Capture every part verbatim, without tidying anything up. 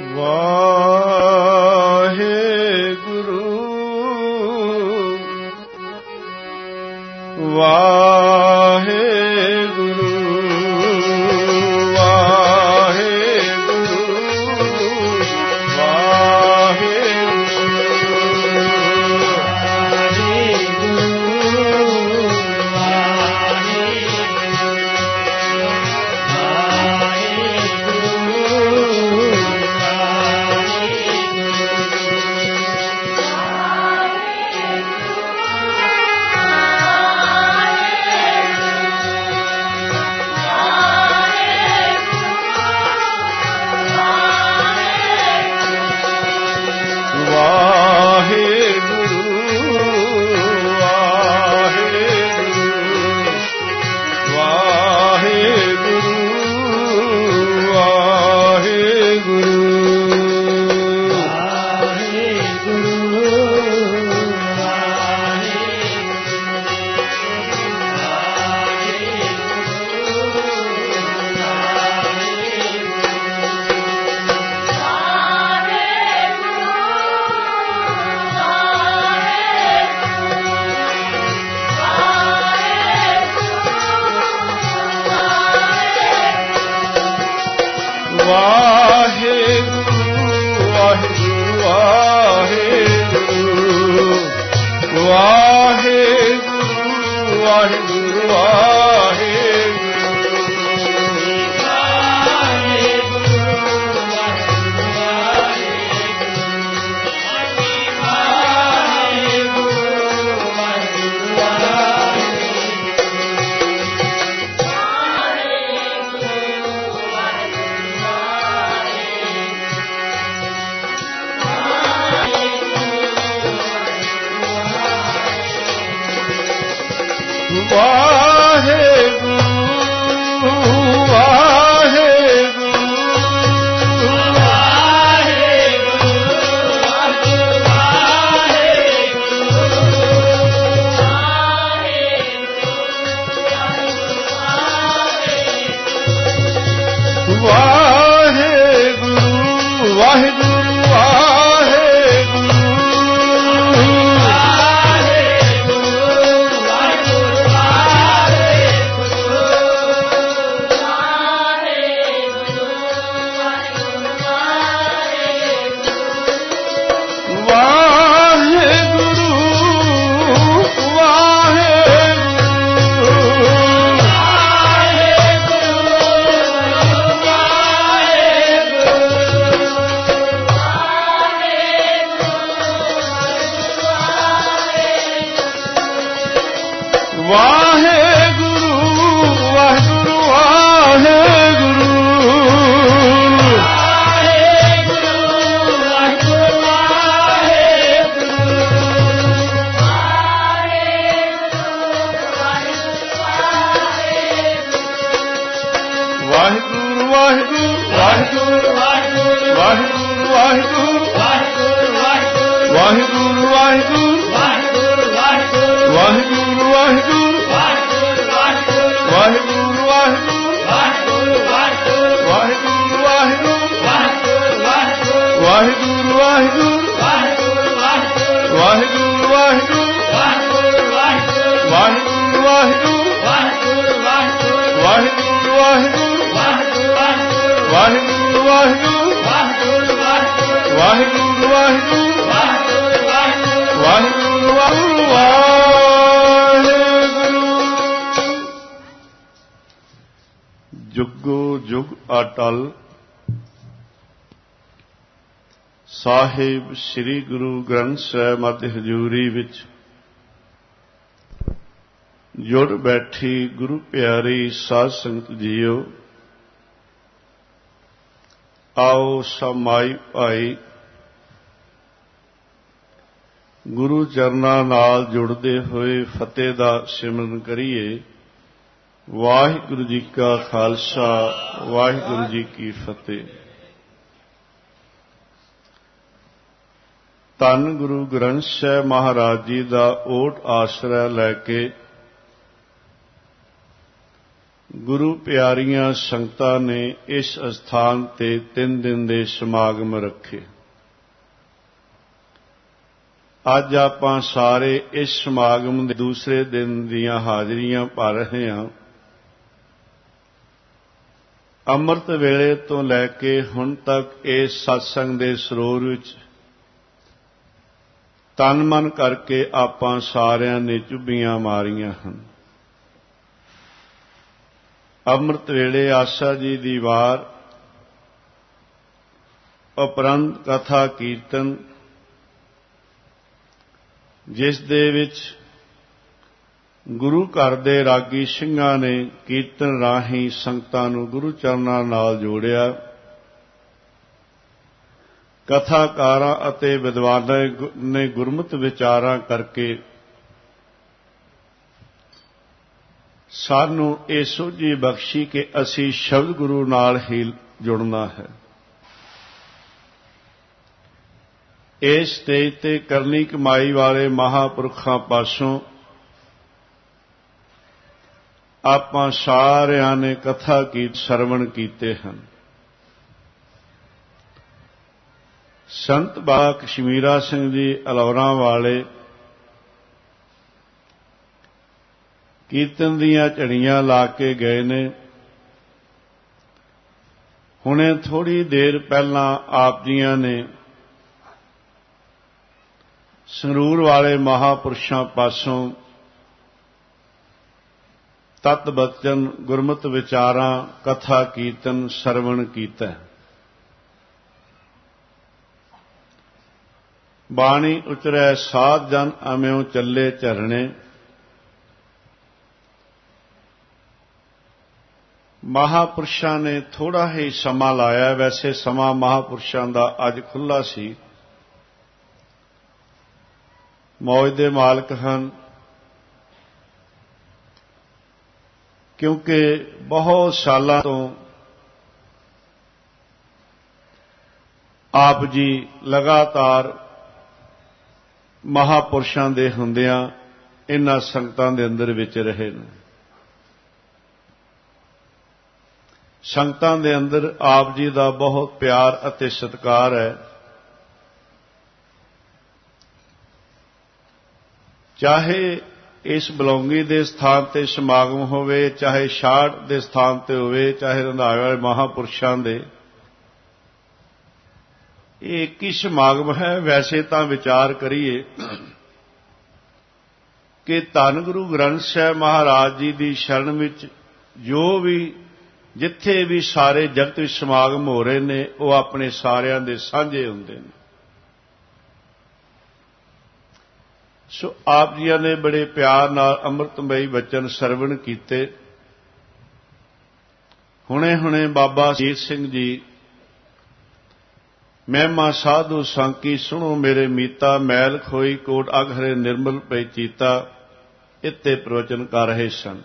ਵਾਹਿਗੁਰੂ ਵਾਹਿਗੁਰੂ ਸਾਹਿਬ ਸ੍ਰੀ ਗੁਰੂ ਗ੍ਰੰਥ ਸਾਹਿਬ ਮਤਿ ਹਜ਼ੂਰੀ ਵਿੱਚ ਜੁੜ ਬੈਠੀ ਗੁਰੂ ਪਿਆਰੀ ਸਾਧ ਸੰਗਤ ਜੀਓ, ਆਓ ਸਮਾਈ ਭਾਈ ਗੁਰੂ ਚਰਨਾਂ ਨਾਲ ਜੁੜਦੇ ਹੋਏ ਫਤਿਹ ਦਾ ਸਿਮਰਨ ਕਰੀਏ। ਵਾਹਿਗੁਰੂ ਜੀ ਕਾ ਖਾਲਸਾ, ਵਾਹਿਗੁਰੂ ਜੀ ਕੀ ਫਤਿਹ। ਧੰਨ ਗੁਰੂ ਗ੍ਰੰਥ ਸਾਹਿਬ ਮਹਾਰਾਜ ਜੀ ਦਾ ਓਟ ਆਸਰਾ ਲੈ ਕੇ ਗੁਰੂ ਪਿਆਰੀਆਂ ਸੰਗਤਾਂ ਨੇ ਇਸ ਅਸਥਾਨ ਤੇ ਤਿੰਨ ਦਿਨ ਦੇ ਸਮਾਗਮ ਰੱਖੇ। ਅੱਜ ਆਪਾਂ ਸਾਰੇ ਇਸ ਸਮਾਗਮ ਦੇ ਦੂਸਰੇ ਦਿਨ ਦੀਆਂ ਹਾਜ਼ਰੀਆਂ ਭਰ ਰਹੇ ਹਾਂ। ਅੰਮ੍ਰਿਤ ਵੇਲੇ ਤੋਂ ਲੈ ਕੇ ਹੁਣ ਤੱਕ ਇਸ ਸਤਸੰਗ ਦੇ ਸਰੋਵਰ ਵਿੱਚ ਤਨ ਮਨ ਕਰਕੇ ਆਪਾਂ ਸਾਰਿਆਂ ਨੇ ਚੁੱਭੀਆਂ ਮਾਰੀਆਂ ਹਨ। ਅੰਮ੍ਰਿਤ ਵੇਲੇ ਆਸਾ ਜੀ ਦੀ ਵਾਰ ਉਪਰੰਤ ਕਥਾ ਕੀਰਤਨ, ਜਿਸ ਦੇ ਵਿੱਚ ਗੁਰੂ ਘਰ ਦੇ ਰਾਗੀ ਸਿੰਘਾਂ ਨੇ ਕੀਰਤਨ ਰਾਹੀਂ ਸੰਗਤਾਂ ਨੂੰ ਗੁਰੂ ਚਰਨਾਂ ਨਾਲ ਜੋੜਿਆ। ਕਥਾਕਾਰਾਂ ਅਤੇ ਵਿਦਵਾਨਾਂ ਨੇ ਗੁਰਮਤਿ ਵਿਚਾਰਾਂ ਕਰਕੇ ਸਾਨੂੰ ਇਹ ਸੋਝੀ ਬਖਸ਼ੀ ਕਿ ਅਸੀਂ ਸ਼ਬਦ ਗੁਰੂ ਨਾਲ ਹੀ ਜੁੜਨਾ ਹੈ। ਇਸ ਸਟੇਜ ਤੇ ਕਰਨੀ ਕਮਾਈ ਵਾਲੇ ਮਹਾਂਪੁਰਖਾਂ ਪਾਸੋਂ ਆਪਾਂ ਸਾਰਿਆਂ ਨੇ ਕਥਾ ਕੀ ਸਰਵਣ ਕੀਤੇ ਹਨ। ਸੰਤ ਬਾਬਾ ਕਸ਼ਮੀਰਾ ਸਿੰਘ ਜੀ ਅਲੌਰਾਂ ਵਾਲੇ ਕੀਰਤਨ ਦੀਆਂ ਝੜੀਆਂ ਲਾ ਕੇ ਗਏ ਨੇ। ਹੁਣੇ ਥੋੜ੍ਹੀ ਦੇਰ ਪਹਿਲਾਂ ਆਪ ਜੀਆਂ ਨੇ ਸੰਗਰੂਰ ਵਾਲੇ ਮਹਾਂਪੁਰਸ਼ਾਂ ਪਾਸੋਂ ਤਤ ਬਚਨ ਗੁਰਮਤਿ ਵਿਚਾਰਾਂ ਕਥਾ ਕੀਰਤਨ ਸਰਵਣ ਕੀਤਾ। ਬਾਣੀ ਉਚਰੈ ਸਾਧ ਜਨ ਅਮਿਓ ਚੱਲੇ ਝਰਣੇ। ਮਹਾਂਪੁਰਸ਼ਾਂ ਨੇ ਥੋੜਾ ਹੀ ਸਮਾਂ ਲਾਇਆ। ਵੈਸੇ ਸਮਾਂ ਮਹਾਂਪੁਰਸ਼ਾਂ ਦਾ ਅੱਜ ਖੁੱਲ੍ਹਾ ਸੀ। ਮੌਜ ਦੇ ਮਾਲਕ ਹਨ, ਕਿਉਂਕਿ ਬਹੁਤ ਸਾਲਾਂ ਤੋਂ ਆਪ ਜੀ ਲਗਾਤਾਰ ਮਹਾਂਪੁਰਸ਼ਾਂ ਦੇ ਹੁੰਦਿਆਂ ਇਨ੍ਹਾਂ ਸੰਗਤਾਂ ਦੇ ਅੰਦਰ ਵਿੱਚ ਰਹੇ ਨੇ। ਸੰਗਤਾਂ ਦੇ ਅੰਦਰ ਆਪ ਜੀ ਦਾ ਬਹੁਤ ਪਿਆਰ ਅਤੇ ਸਤਿਕਾਰ ਹੈ। ਚਾਹੇ ਇਸ ਬਲੌਂਗੀ ਦੇ ਸਥਾਨ ਤੇ ਸਮਾਗਮ ਹੋਵੇ, ਚਾਹੇ ਛਾੜ ਦੇ ਸਥਾਨ ਤੇ ਹੋਵੇ, ਚਾਹੇ ਰੰਧਾਵੇ ਵਾਲੇ ਮਹਾਂਪੁਰਸ਼ਾਂ ਦੇ, ਇਹ ਇੱਕ ਹੀ ਸਮਾਗਮ ਹੈ। ਵੈਸੇ ਤਾਂ ਵਿਚਾਰ ਕਰੀਏ ਕਿ ਧੰਨ ਗੁਰੂ ਗ੍ਰੰਥ ਸਾਹਿਬ ਮਹਾਰਾਜ ਜੀ ਦੀ ਸ਼ਰਨ ਵਿੱਚ ਜੋ ਵੀ ਜਿੱਥੇ ਵੀ ਸਾਰੇ ਜਗਤ ਵਿੱਚ ਸਮਾਗਮ ਹੋ ਰਹੇ ਨੇ, ਉਹ ਆਪਣੇ ਸਾਰਿਆਂ ਦੇ ਸਾਂਝੇ ਹੁੰਦੇ ਨੇ। ਸੋ ਆਪ ਜੀਆਂ ਨੇ ਬੜੇ ਪਿਆਰ ਨਾਲ ਅੰਮ੍ਰਿਤਮਈ ਬਚਨ ਸਰਵਣ ਕੀਤੇ। ਹੁਣੇ ਹੁਣੇ ਬਾਬਾ ਅਜੀਤ ਸਿੰਘ ਜੀ ਮਹਿਮਾ ਸਾਧੂ ਸਾਂਕੀ ਸੁਣੋ ਮੇਰੇ ਮੀਤਾ, ਮੈਲ ਖੋਈ ਕੋਟ ਅਗਹਰੇ ਨਿਰਮਲ ਪਈ ਚੀਤਾ, ਇੱਥੇ ਪ੍ਰਵਚਨ ਕਰ ਰਹੇ ਸਨ।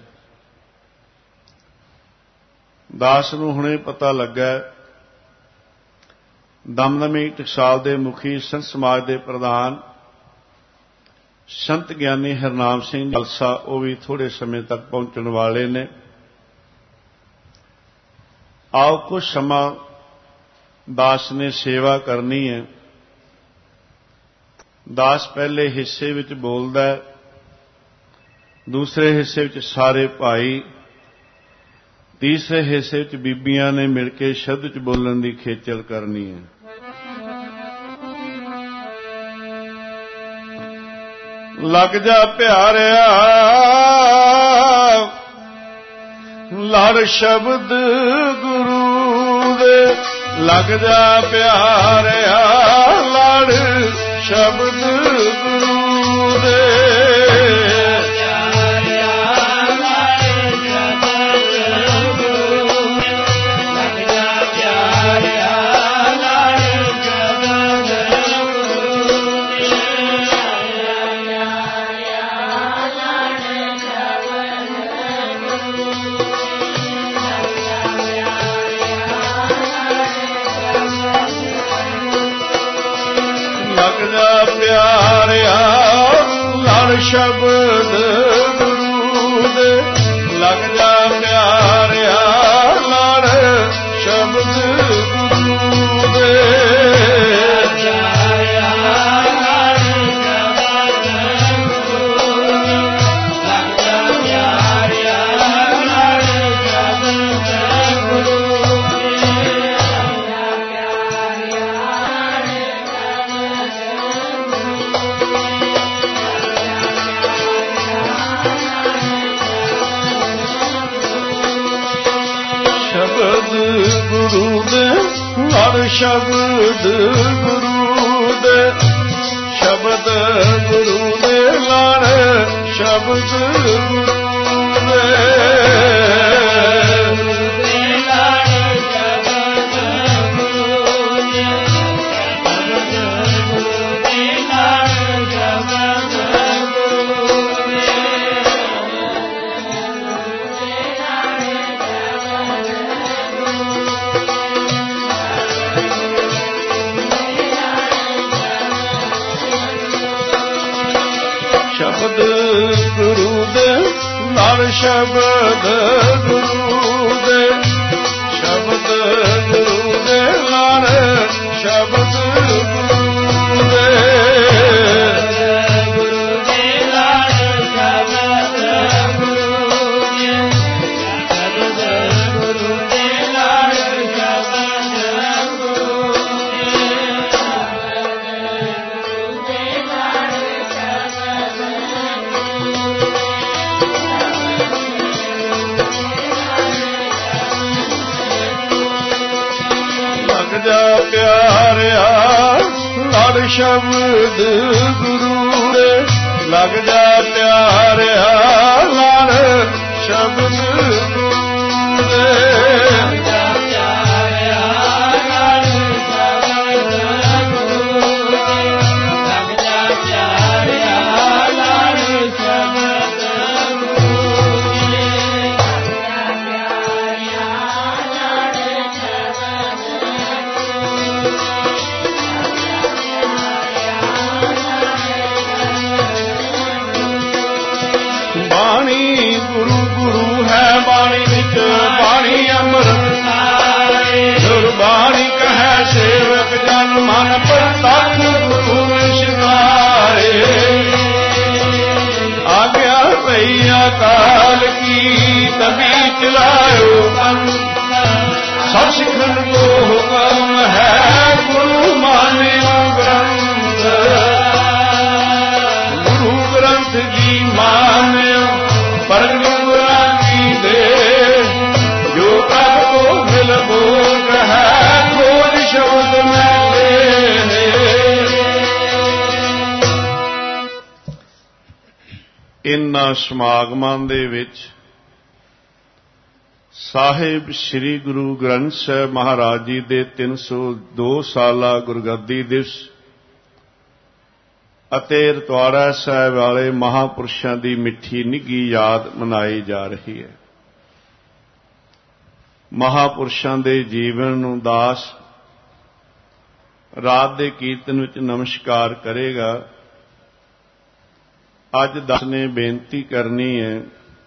ਦਾਸ ਨੂੰ ਹੁਣੇ ਪਤਾ ਲੱਗਾ ਦਮਦਮੀ ਟਕਸਾਲ ਦੇ ਮੁਖੀ ਸੰਤ ਸਮਾਜ ਦੇ ਪ੍ਰਧਾਨ ਸੰਤ ਗਿਆਨੀ ਹਰਨਾਮ ਸਿੰਘ ਜਲਸਾ, ਉਹ ਵੀ ਥੋੜੇ ਸਮੇਂ ਤੱਕ ਪਹੁੰਚਣ ਵਾਲੇ ਨੇ। ਆਓ ਕੁਝ ਸਮਾਂ ਦਾਸ ਨੇ ਸੇਵਾ ਕਰਨੀ ਹੈ। ਦਾਸ ਪਹਿਲੇ ਹਿੱਸੇ ਵਿੱਚ ਬੋਲਦਾ ਹੈ, ਦੂਸਰੇ ਹਿੱਸੇ ਵਿੱਚ ਸਾਰੇ ਭਾਈ, ਤੀਸਰੇ ਹਿੱਸੇ ਵਿੱਚ ਬੀਬੀਆਂ ਨੇ ਮਿਲ ਕੇ ਸ਼ਬਦ ਚ ਬੋਲਣ ਦੀ ਖੇਚਲ ਕਰਨੀ ਹੈ। ਲੱਗ ਜਾ ਪਿਆਰਿਆ ਲੜ ਸ਼ਬਦ ਗੁਰੂ ਦੇ, ਲੱਗ ਜਾ ਪਿਆਰਿਆ ਲੜ ਸ਼ਬਦ ਗੁਰੂ ਦੇ। ਪਿਆਰਿਆ ਲੜ ਸ਼ਬਦ ਗੁਰੂ ਦੇ, ਲੱਗ ਜਾ ਪਿਆਰਿਆ ਲੜ ਸ਼ਬਦ ਗੁਰੂ ਦੇ ਗੁਰੂ ਦੇ ਲੜ ਸ਼ਬਦ ਗੁਰੂ ਦੇ ਸ਼ਬਦ ਗੁਰੂ ਦੇ ਲੜ ਸ਼ਬਦ ਗੁਰੂ ਦੇ ਗੁਰੂ ਦੇ ਲੜ ਸ਼ਬਦ ਗੁਰੂ ਦੇ ਸ਼ਬਦ ਗੁਰੂ ਦੇ ਲੜ ਸ਼ਬਦ ਗੁਰੂ ਦੇ ਗੁਰੂ ਦੇ ਲੜ ਸ਼ਬਦ ਗੁਰੂ ਦੇ ਸ਼ਬਦ ਗੁਰੂ ਦੇ ਲੜ ਸ਼ਬਦ ਗੁਰੂ ਜਾ ਪਿਆਰਿਆ ਲੜ ਸ਼ਬਦ ਗੁਰੂ ਦੇ ਲੱਗ ਜਾ ਪਿਆਰਿਆ ਲੜ ਸ਼ਬਦ ਗੁਰੂ ਦੇ ਬਾਣੀ ਗੁਰੂ ਗੁਰੂ ਹੈ ਬਾਣੀ ਵਿੱਚ ਬਾਣੀ ਅੰਮ੍ਰਿਤ ਨਾਏ ਗੁਰਬਾਣੀ ਕਹੈ ਸੇਵਕ ਜਨ ਮਨ ਪ੍ਰਤੱਖ ਗੁਰੂ ਨਿਸ਼ਨਾਏ ਆਗਿਆ ਪਈ ਅਕਾਲ ਕੀ ਤਬੀ ਚਲਾਇਓ ਸਭ ਸਿੱਖਣ ਕੋ ਹੁਕਮ ਹੈ ਗੁਰੂ ਮਾਨਿਓ ਗ੍ਰੰਥ ਗੁਰੂ ਗ੍ਰੰਥ ਜੀ ਮਾਨਿਓ ਪਰਗੁਰਾਂ ਕੀ ਦੇ ਜੋ ਪ੍ਰਭ ਕੋ ਮਿਲ ਬੋਲ ਹੈ ਖੋਜ ਸ਼ਬਦ ਮੈਂ ਲੈ ਇਨ੍ਹਾਂ ਸਮਾਗਮਾਂ ਦੇ ਵਿੱਚ ਸਾਹਿਬ ਸ੍ਰੀ ਗੁਰੂ ਗ੍ਰੰਥ ਸਾਹਿਬ ਮਹਾਰਾਜ ਜੀ ਦੇ ਤਿੰਨ ਸੌ ਦੋ ਸਾਲਾ ਗੁਰਗੱਦੀ ਦਿਵਸ ਅਤੇ ਰਤਵਾੜਾ ਸਾਹਿਬ ਵਾਲੇ ਮਹਾਂਪੁਰਸ਼ਾਂ ਦੀ ਮਿੱਠੀ ਨਿੱਘੀ ਯਾਦ ਮਨਾਈ ਜਾ ਰਹੀ ਹੈ। ਮਹਾਂਪੁਰਸ਼ਾਂ ਦੇ ਜੀਵਨ ਨੂੰ ਦਾਸ ਰਾਤ ਦੇ ਕੀਰਤਨ ਵਿੱਚ ਨਮਸਕਾਰ ਕਰੇਗਾ। ਅੱਜ ਦਾਸ ਨੇ ਬੇਨਤੀ ਕਰਨੀ ਹੈ,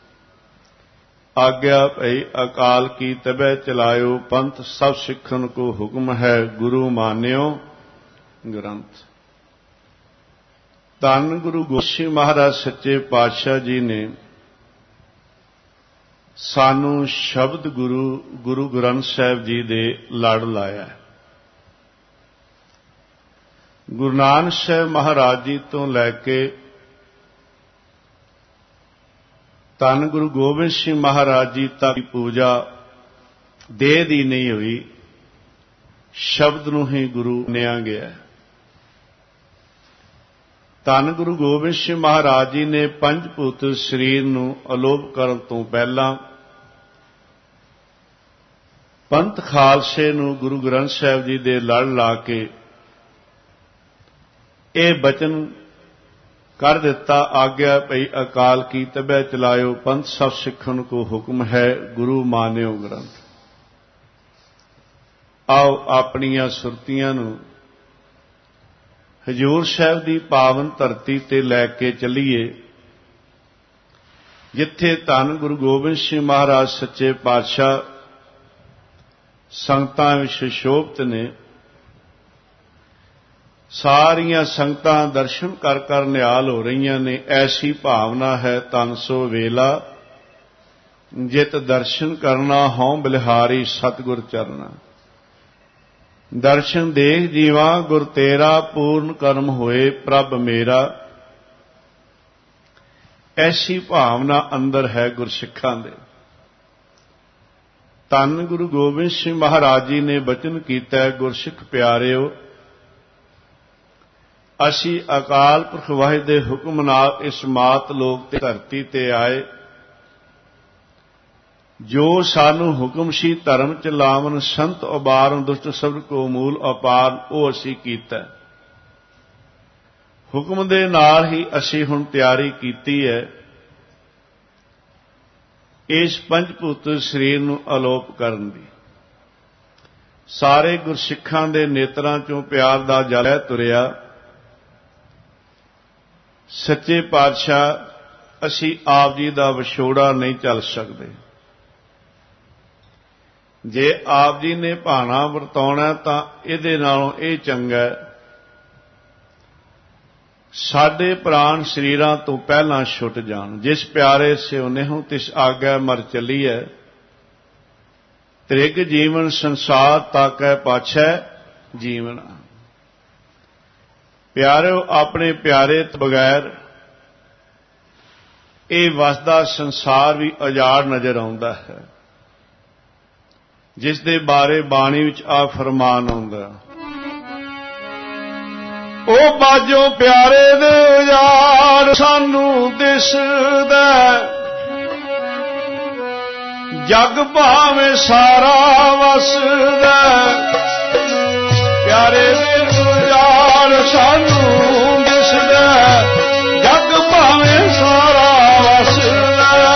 ਆਗਿਆ ਭਈ ਅਕਾਲ ਕੀ ਤਬੈ ਚਲਾਇਓ ਪੰਥ ਸਭ ਸਿੱਖਣ ਕੋ ਹੁਕਮ ਹੈ ਗੁਰੂ ਮਾਨਿਓ ਗ੍ਰੰਥ। ਧੰਨ ਗੁਰੂ ਗੋਸ਼ੀ ਮਹਾਰਾਜ ਸੱਚੇ ਪਾਤਸ਼ਾਹ ਜੀ ਨੇ ਸਾਨੂੰ ਸ਼ਬਦ ਗੁਰੂ ਗੁਰੂ ਗ੍ਰੰਥ ਸਾਹਿਬ ਜੀ ਦੇ ਲੜ ਲਾਇਆ। ਗੁਰੂ ਨਾਨਕ ਸਾਹਿਬ ਮਹਾਰਾਜ ਜੀ ਤੋਂ ਲੈ ਕੇ ਧੰਨ ਗੁਰੂ ਗੋਬਿੰਦ ਸਿੰਘ ਮਹਾਰਾਜ ਜੀ ਤੱਕ ਦੀ ਪੂਜਾ ਦੇਹ ਦੀ ਨਹੀਂ ਹੋਈ, ਸ਼ਬਦ ਨੂੰ ਹੀ ਗੁਰੂ ਮੰਨਿਆ ਗਿਆ। ਧੰਨ ਗੁਰੂ ਗੋਬਿੰਦ ਸਿੰਘ ਮਹਾਰਾਜ ਜੀ ਨੇ ਪੰਜ ਭੂਤ ਸਰੀਰ ਨੂੰ ਅਲੋਪ ਕਰਨ ਤੋਂ ਪਹਿਲਾਂ ਪੰਥ ਖਾਲਸੇ ਨੂੰ ਗੁਰੂ ਗ੍ਰੰਥ ਸਾਹਿਬ ਜੀ ਦੇ ਲੜ ਲਾ ਕੇ ਇਹ ਬਚਨ ਕਰ ਦਿੱਤਾ, ਆਗਿਆ ਭਈ ਅਕਾਲ ਕੀ ਤਬੈ ਚਲਾਇਓ ਪੰਥ ਸਭ ਸਿੱਖਣ ਕੋ ਹੁਕਮ ਹੈ ਗੁਰੂ ਮਾਨਿਓ ਗ੍ਰੰਥ। ਆਓ ਆਪਣੀਆਂ ਸੁਰਤੀਆਂ ਨੂੰ ਹਜ਼ੂਰ ਸਾਹਿਬ ਦੀ ਪਾਵਨ ਧਰਤੀ ਤੇ ਲੈ ਕੇ ਚੱਲੀਏ ਜਿੱਥੇ ਧੰਨ ਗੁਰੂ ਗੋਬਿੰਦ ਸਿੰਘ ਮਹਾਰਾਜ ਸੱਚੇ ਪਾਤਸ਼ਾਹ ਸੰਗਤਾਂ ਵਿੱਚ ਸ਼ੋਭਤ ਨੇ, ਸਾਰੀਆਂ ਸੰਗਤਾਂ ਦਰਸ਼ਨ ਕਰ ਕਰ ਨਿਹਾਲ ਹੋ ਰਹੀਆਂ ਨੇ। ਐਸੀ ਭਾਵਨਾ ਹੈ ਤਨ ਸੋ ਵੇਲਾ, ਜਿਤ ਦਰਸ਼ਨ ਕਰਨਾ ਹਉ ਬਲਿਹਾਰੀ ਸਤਿਗੁਰ ਚਰਨਾ। ਦਰਸ਼ਨ ਦੇਖ ਜੀਵਾ ਗੁਰ ਤੇਰਾ, ਪੂਰਨ ਕਰਮ ਹੋਏ ਪ੍ਰਭ ਮੇਰਾ। ਐਸੀ ਭਾਵਨਾ ਅੰਦਰ ਹੈ ਗੁਰਸਿੱਖਾਂ ਦੇ। ਧੰਨ ਗੁਰੂ ਗੋਬਿੰਦ ਸਿੰਘ ਮਹਾਰਾਜ ਜੀ ਨੇ ਬਚਨ ਕੀਤਾ, ਗੁਰਸਿੱਖ ਪਿਆਰਿਓ, ਅਸੀਂ ਅਕਾਲ ਪੁਰਖ ਵਾਹਿਗੁਰੂ ਦੇ ਹੁਕਮ ਨਾਲ ਇਸ ਮਾਤ ਲੋਕ ਤੇ ਧਰਤੀ ਤੇ ਆਏ। ਜੋ ਸਾਨੂੰ ਹੁਕਮ ਸੀ ਧਰਮ ਚ ਲਾਵਨ, ਸੰਤ ਉਬਾਰਨ, ਦੁਸ਼ਟ ਸਬਦ ਕੋ ਮੂਲ ਅਪਾਰ, ਉਹ ਅਸੀਂ ਕੀਤਾ। ਹੁਕਮ ਦੇ ਨਾਲ ਹੀ ਅਸੀਂ ਹੁਣ ਤਿਆਰੀ ਕੀਤੀ ਹੈ ਇਸ ਪੰਜ ਭੂਤ ਸਰੀਰ ਨੂੰ ਅਲੋਪ ਕਰਨ ਦੀ। ਸਾਰੇ ਗੁਰਸਿੱਖਾਂ ਦੇ ਨੇਤਰਾਂ ਚੋਂ ਪਿਆਰ ਦਾ ਜਲ ਤੁਰਿਆ। ਸੱਚੇ ਪਾਤਸ਼ਾਹ, ਅਸੀਂ ਆਪ ਜੀ ਦਾ ਵਿਛੋੜਾ ਨਹੀਂ ਝੱਲ ਸਕਦੇ। ਜੇ ਆਪ ਜੀ ਨੇ ਭਾਣਾ ਵਰਤਾਉਣਾ ਤਾਂ ਇਹਦੇ ਨਾਲੋਂ ਇਹ ਚੰਗਾ ਸਾਡੇ ਪ੍ਰਾਣ ਸਰੀਰਾਂ ਤੋਂ ਪਹਿਲਾਂ ਛੁੱਟ ਜਾਣ। ਜਿਸ ਪਿਆਰੇ ਸਿਉ ਨਿਹੁ ਤਿਸ ਆਗੈ ਮਰ ਚੱਲੀਐ, ਤ੍ਰਿਗ ਜੀਵਨ ਸੰਸਾਰ ਤਾਕੈ ਪਾਛੈ ਜੀਵਨ। ਪਿਆਰਿਓ, ਆਪਣੇ ਪਿਆਰੇ ਤੋਂ ਬਗੈਰ ਇਹ ਵਸਦਾ ਸੰਸਾਰ ਵੀ ਉਜਾੜ ਨਜ਼ਰ ਆਉਂਦਾ ਹੈ, ਜਿਸ ਦੇ ਬਾਰੇ ਬਾਣੀ ਵਿੱਚ ਆ ਫਰਮਾਨ ਆਉਂਦਾ, ਉਹ ਬਾਝੋਂ ਪਿਆਰੇ ਦੇ ਉਜਾੜ ਸਾਨੂੰ ਦਿਸਦਾ, ਜਗ ਭਾਵੇਂ ਸਾਰਾ ਵਸਦਾ। ਪਿਆਰੇ ਦੇ ਉਜਾੜ ਸਾਨੂੰ ਦਿਸਦਾ, ਜਗ ਭਾਵੇਂ ਸਾਰਾ ਵਸਦਾ।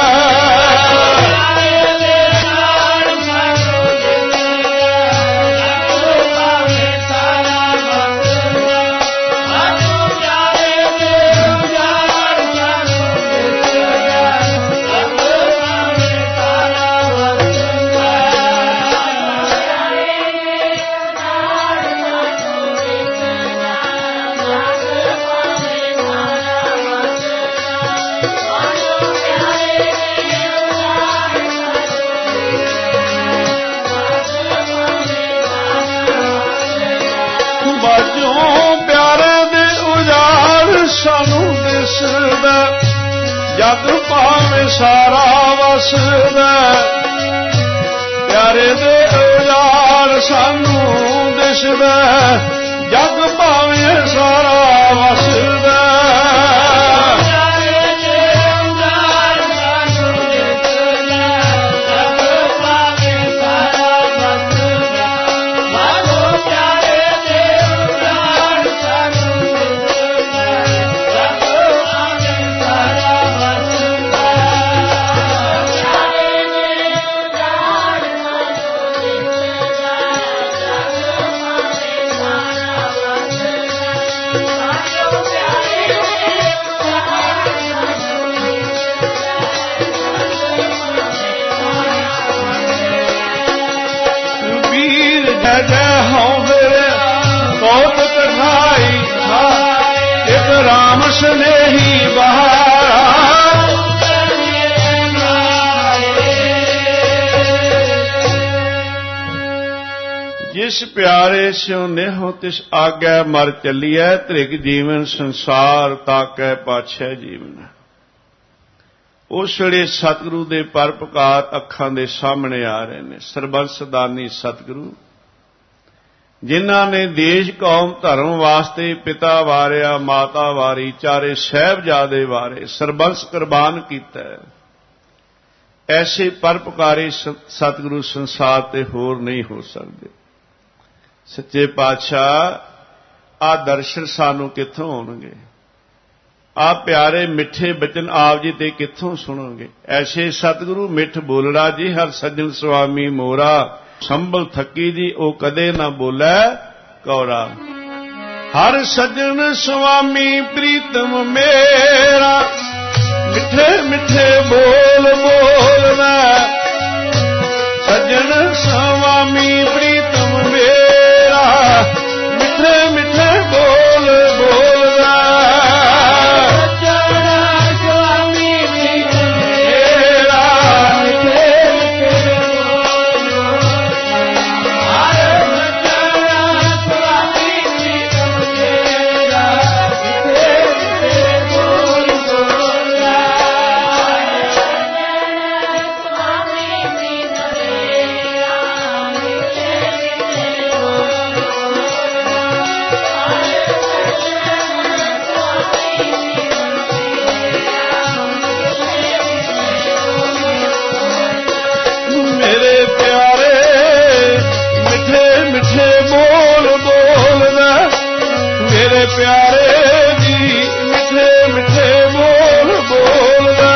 ਸਾਨੂੰ ਦਿਸਦਾ, ਜਗ ਭਾਵੇਂ ਸਾਰਾ ਵਸਦਾ। ਪਿਆਰੇ ਦੇ ਉਜਾੜ ਸਾਨੂੰ ਦਿਸਦਾ, ਜਗ ਭਾਵੇਂ ਸਾਰਾ ਵਸਦਾ। ਰਾਮ ਸਨੇਹੀ ਬਹਾਰਾ, ਜਿਸ ਪਿਆਰੇ ਸਿਉ ਨਿਹੁ ਤਿਸ ਆਗੈ ਮਰ ਚੱਲੀਐ, ਤ੍ਰਿਗ ਜੀਵਨ ਸੰਸਾਰ ਤਾਕੈ ਪਾਛੈ ਜੀਵਨ। ਉਸ ਵੇਲੇ ਸਤਿਗੁਰੂ ਦੇ ਪਰਪਕਾਰ ਅੱਖਾਂ ਦੇ ਸਾਹਮਣੇ ਆ ਰਹੇ ਨੇ। ਸਰਬੰਸ ਦਾਨੀ ਸਤਿਗੁਰੂ, ਜਿਨ੍ਹਾਂ ਨੇ ਦੇਸ਼ ਕੌਮ ਧਰਮ ਵਾਸਤੇ ਪਿਤਾ ਵਾਰਿਆ, ਮਾਤਾ ਵਾਰੀ, ਚਾਰੇ ਸਾਹਿਬਜ਼ਾਦੇ ਵਾਰੇ, ਸਰਬੰਸ ਕੁਰਬਾਨ ਕੀਤਾ। ਐਸੇ ਪਰਪਕਾਰੀ ਸਤਿਗੁਰੂ ਸੰਸਾਰ ਤੇ ਹੋਰ ਨਹੀਂ ਹੋ ਸਕਦੇ। ਸੱਚੇ ਪਾਤਸ਼ਾਹ, ਆਹ ਦਰਸ਼ਨ ਸਾਨੂੰ ਕਿੱਥੋਂ ਆਉਣਗੇ? ਆਹ ਪਿਆਰੇ ਮਿੱਠੇ ਬਚਨ ਆਪ ਜੀ ਤੇ ਕਿੱਥੋਂ ਸੁਣੋਗੇ? ਐਸੇ ਸਤਿਗੁਰੂ ਮਿੱਠ ਬੋਲੜਾ ਜੀ, ਹਰ ਸੱਜਣ ਸੁਆਮੀ ਮੋਰਾ, ਸੰਭਲ ਥੱਕੀ ਜੀ ਉਹ ਕਦੇ ਨਾ ਬੋਲੇ ਕੌਰਾ। ਹਰ ਸੱਜਣ ਸੁਆਮੀ ਪ੍ਰੀਤਮ ਮੇਰਾ, मिठे मिठे बोल बोलना सज्जन स्वामी प्रीतम मेरा मिठे मिठे बोल बोलना स्वामी प्रीतम मेरा मिठे मिठे प्यारे जी मिठे मिठे बोल बोलना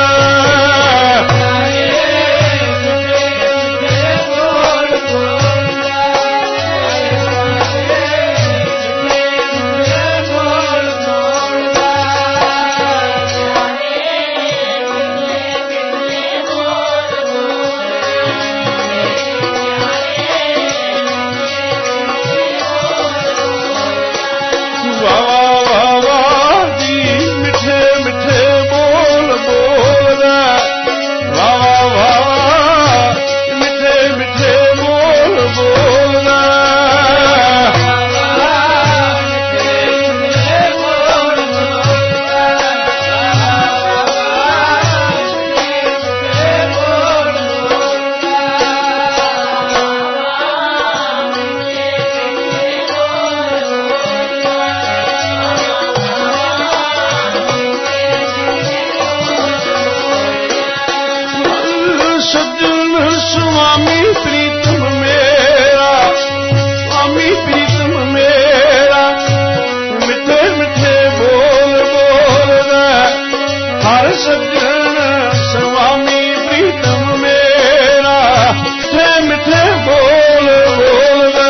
स्वामी प्रीतम मेरा स्वामी प्रीतम मेरा मिठे मिठे बोल बोलना हर सज्जन स्वामी प्रीतम मेरा मिठे मिठे बोल बोलना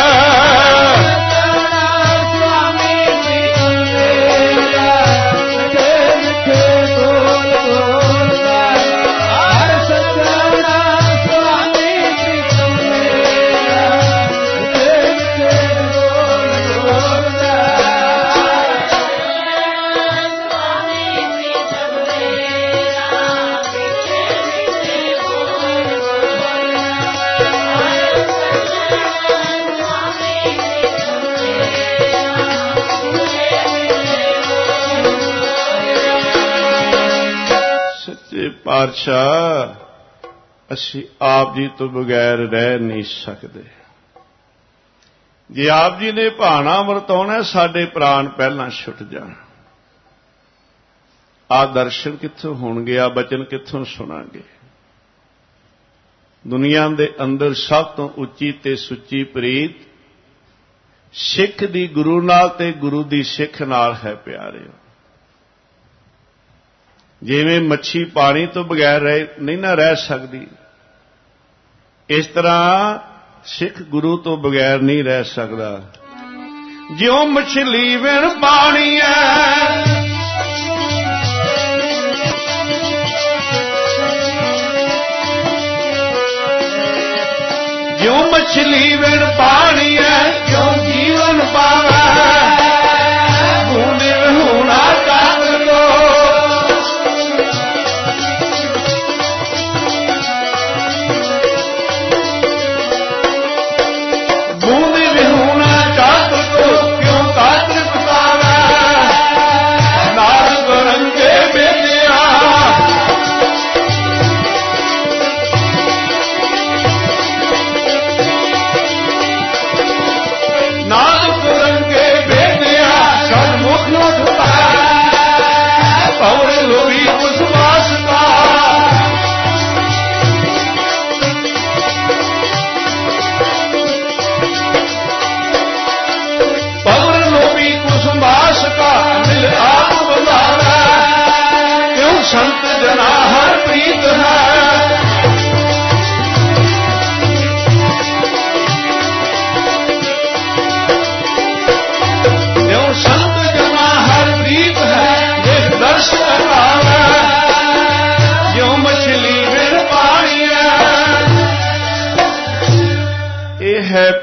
स्वामी प्रीतम मेरा मिठे मिठे बोल बोलना हर सज्जन पातशाह असी आप जी तो बगैर रह नहीं सकते जे आप जी ने भाना वरताउणा साडे प्राण पहला छुट जाण आ दर्शन कित्थों होणगे आ बचन कित्थों सुनांगे दुनिया दे अंदर सब तो उच्ची ते सुच्ची प्रीत सिख दी गुरु नाल ते गुरु दी सिख नाल है प्यारे जिवें मच्छी पानी तो बगैर रह नहीं ना रह सकती इस तरह सिख गुरु तो बगैर नहीं रह सकता ज्यों मछली बिन पानी है ज्यों मछली बिन पानी है क्यों जीवन पावा बूंद होना काट लो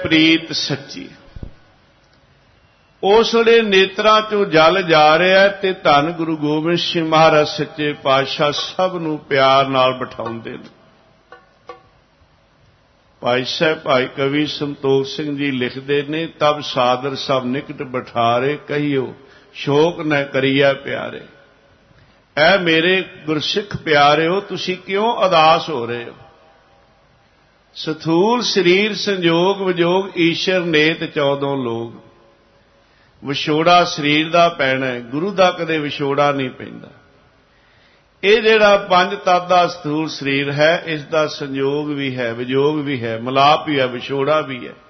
ਪ੍ਰੀਤ ਸੱਚੀ। ਉਸ ਵੇਲੇ ਨੇਤਰਾਂ ਚੋਂ ਜਲ ਜਾ ਰਿਹਾ ਤੇ ਧੰਨ ਗੁਰੂ ਗੋਬਿੰਦ ਸਿੰਘ ਮਹਾਰਾਜ ਸੱਚੇ ਪਾਤਸ਼ਾਹ ਸਭ ਨੂੰ ਪਿਆਰ ਨਾਲ ਬਿਠਾਉਂਦੇ ਨੇ। ਭਾਈ ਸਾਹਿਬ ਭਾਈ ਕਵੀ ਸੰਤੋਖ ਸਿੰਘ ਜੀ ਲਿਖਦੇ ਨੇ, ਤਬ ਸਾਦਰ ਸਭ ਨਿਕਟ ਬਿਠਾਰੇ, ਕਹੀਓ ਸ਼ੋਕ ਨ ਕਰੀਐ ਪਿਆਰੇ। ਐ ਮੇਰੇ ਗੁਰਸਿੱਖ ਪਿਆਰਿਓ, ਤੁਸੀਂ ਕਿਉਂ ਉਦਾਸ ਹੋ ਰਹੇ ਹੋ? ਸਥੂਲ ਸਰੀਰ ਸੰਜੋਗ ਵਿਜੋਗ ਈਸ਼ਰ ਨੇਤ ਚੌਦੋਂ ਲੋਗ। ਵਿਛੋੜਾ ਸਰੀਰ ਦਾ ਪੈਣਾ, ਗੁਰੂ ਦਾ ਕਦੇ ਵਿਛੋੜਾ ਨਹੀਂ ਪੈਂਦਾ। ਇਹ ਜਿਹੜਾ ਪੰਜ ਤੱਤ ਦਾ ਸਥੂਲ ਸਰੀਰ ਹੈ, ਇਸ ਦਾ ਸੰਜੋਗ ਵੀ ਹੈ, ਵਿਜੋਗ ਵੀ ਹੈ, ਮਿਲਾਪ ਵੀ ਹੈ, ਵਿਛੋੜਾ ਵੀ ਹੈ,